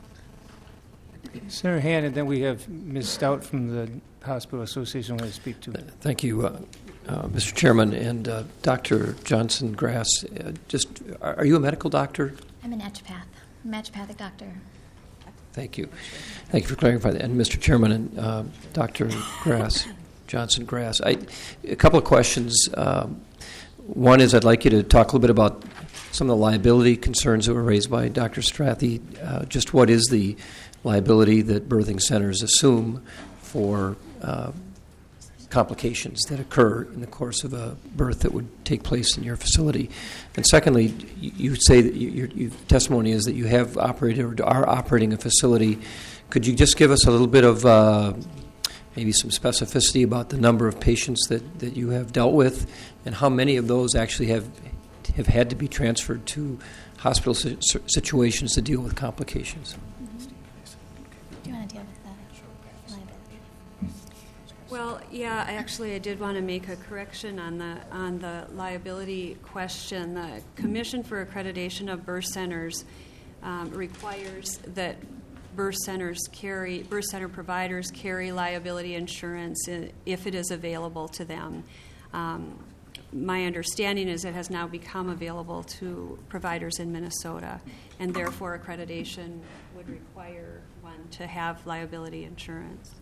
Senator Hand, and then we have Miz Stout from the Hospital Association who want to speak to. Thank you, uh, uh, Mister Chairman. And uh, Doctor Johnson Grass, uh, just are, are you a medical doctor? I'm a naturopath, a naturopathic doctor. Thank you. Thank you for clarifying that. And Mister Chairman and uh, Doctor Grass, Johnson Grass, I, a couple of questions. Um, one is I'd like you to talk a little bit about some of the liability concerns that were raised by Doctor Strathy. Uh, just what is the liability that birthing centers assume for uh, complications that occur in the course of a birth that would take place in your facility? And secondly, you, you say that you, your, your testimony is that you have operated or are operating a facility. Could you just give us a little bit of uh, maybe some specificity about the number of patients that, that you have dealt with and how many of those actually have have had to be transferred to hospital si- situations to deal with complications? Do you want to deal with that liability? Well, yeah, actually, I did want to make a correction on the on the liability question. The Commission for Accreditation of Birth Centers um, requires that birth centers carry birth center providers carry liability insurance if it is available to them. Um, my understanding is it has now become available to providers in Minnesota, and therefore accreditation would require one to have liability insurance.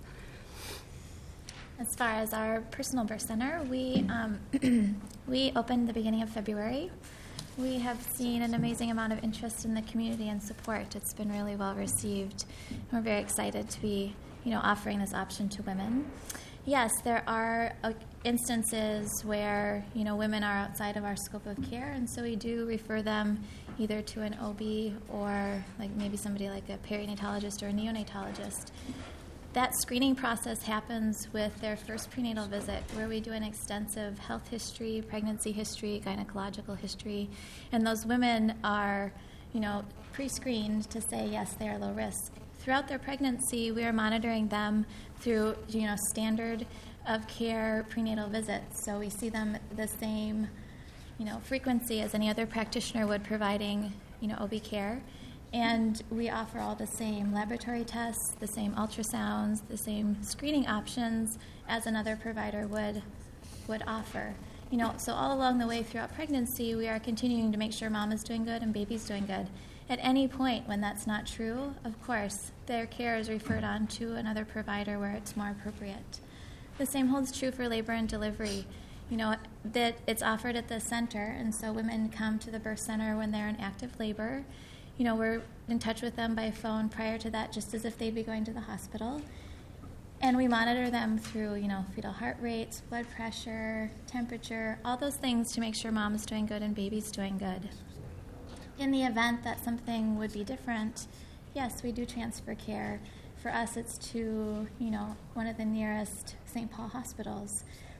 As far as our personal birth center, we um, we opened the beginning of February. We have seen an amazing amount of interest in the community and support. It's been really well received. We're very excited to be, you know, offering this option to women. Yes, there are uh, instances where, you know, women are outside of our scope of care, and so we do refer them either to an O B or like maybe somebody like a perinatologist or a neonatologist. That screening process happens with their first prenatal visit, where we do an extensive health history, pregnancy history, gynecological history, and those women are, you know, pre-screened to say, yes, they are low risk. Throughout their pregnancy, we are monitoring them through, you know, standard of care prenatal visits. So we see them the same, you know, frequency as any other practitioner would, providing, you know, O B care. And we offer all the same laboratory tests, the same ultrasounds, the same screening options as another provider would would offer. You know, so all along the way throughout pregnancy, we are continuing to make sure mom is doing good and baby's doing good. At any point when that's not true, of course, their care is referred on to another provider where it's more appropriate. The same holds true for labor and delivery. You know, that it's offered at the center, and so women come to the birth center when they're in active labor. You know, we're in touch with them by phone prior to that, just as if they'd be going to the hospital. And we monitor them through, you know, fetal heart rates, blood pressure, temperature, all those things to make sure mom is doing good and baby's doing good. In the event that something would be different, yes, we do transfer care. For us, it's to, you know, one of the nearest Saint Paul hospitals.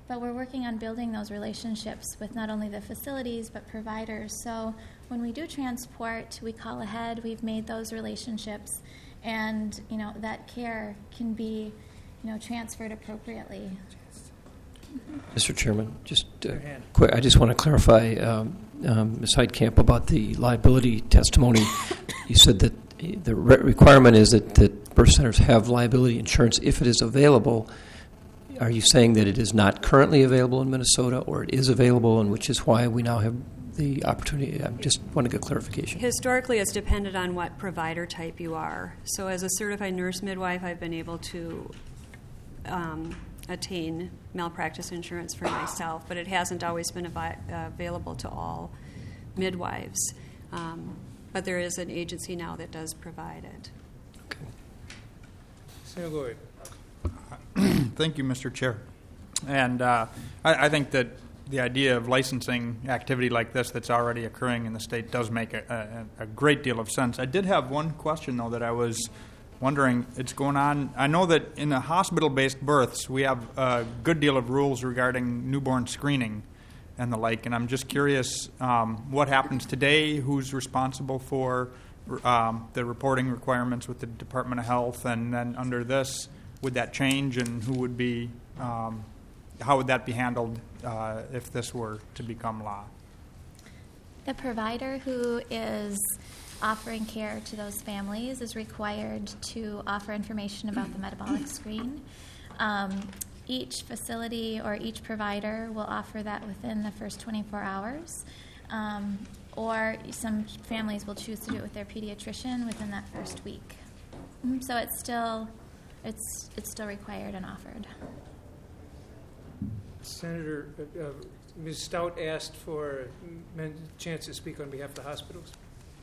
but we're working on building those relationships with not only the facilities but providers. So when we do transport, we call ahead, we've made those relationships, and you know that care can be you know transferred appropriately. Mister Chairman, just uh, quick, I just want to clarify, um, um, Miz Heitkamp, about the liability testimony. You said that the re- requirement is that, that birth centers have liability insurance if it is available. Are you saying that it is not currently available in Minnesota, or it is available, and which is why we now have the opportunity? I just want to get clarification. Historically, it's depended on what provider type you are. So as a certified nurse midwife, I've been able to um, attain malpractice insurance for myself, but it hasn't always been avi- uh, available to all midwives. Um, but there is an agency now that does provide it. Okay. Senator Gord. Thank you, Mister Chair. And uh, I, I think that the idea of licensing activity like this that's already occurring in the state does make a, a, a great deal of sense. I did have one question, though, that I was wondering. It's going on. I know that in the hospital-based births, we have a good deal of rules regarding newborn screening and the like, and I'm just curious um, what happens today, who's responsible for um, the reporting requirements with the Department of Health, and then under this, would that change, and who would be, um, how would that be handled uh, if this were to become law? The provider who is offering care to those families is required to offer information about the metabolic screen. Um, each facility or each provider will offer that within the first twenty-four hours, um, or some families will choose to do it with their pediatrician within that first week. Mm, so it's still, it's it's still required and offered. Senator, uh, uh, Miz Stout asked for a chance to speak on behalf of the hospitals.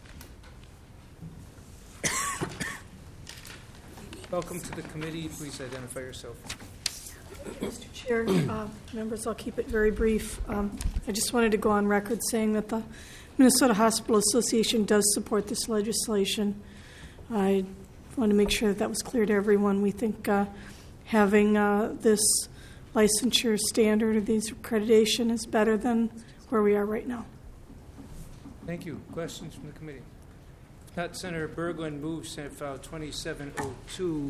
Welcome to the committee. Please identify yourself. Mister Chair, uh, members, I'll keep it very brief. Um, I just wanted to go on record saying that the Minnesota Hospital Association does support this legislation. I want to make sure that that was clear to everyone. We think uh, having uh, this licensure standard or these accreditation is better than where we are right now. Thank you. Questions from the committee? If not, Senator Berglund moves Senate File twenty-seven oh two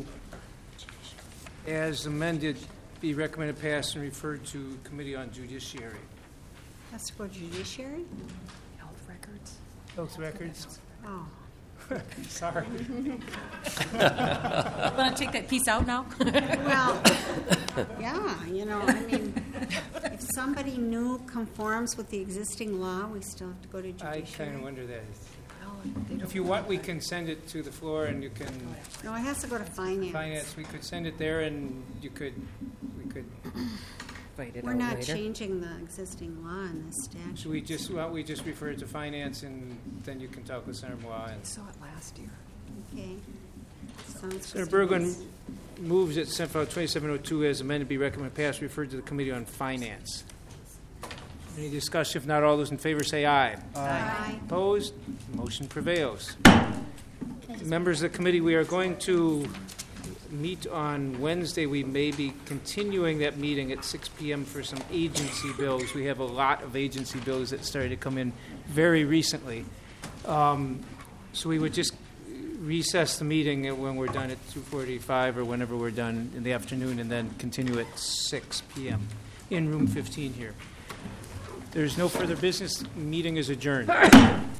as amended, be recommended passed and referred to Committee on Judiciary. Has to go to judiciary? Health records. Health records. Oh. Sorry. Want to take that piece out now? Well, yeah, you know, I mean, if somebody new conforms with the existing law, we still have to go to judiciary. I kind of wonder that. If you want, we can send it to the floor, and you can. No, it has to go to finance. Finance. We could send it there, and you could. We could. Fight it We're out not later. changing the existing law in this statute. So we just well, we just refer it to finance, and then you can talk with Senator Moore. I saw it last year. Okay. Sounds Senator good. Berglund moves that Senate File twenty-seven oh two as amended be recommended passed, referred to the Committee on Finance. Any discussion? If not, all those in favor say aye. Aye. Aye. Opposed? Motion prevails. Members of the committee, we are going to meet on Wednesday. We may be continuing that meeting at six p.m. for some agency bills. We have a lot of agency bills that started to come in very recently. Um, so we would just recess the meeting when we're done at two forty-five or whenever we're done in the afternoon, and then continue at six p.m. in room fifteen here. There's no further business. Meeting is adjourned.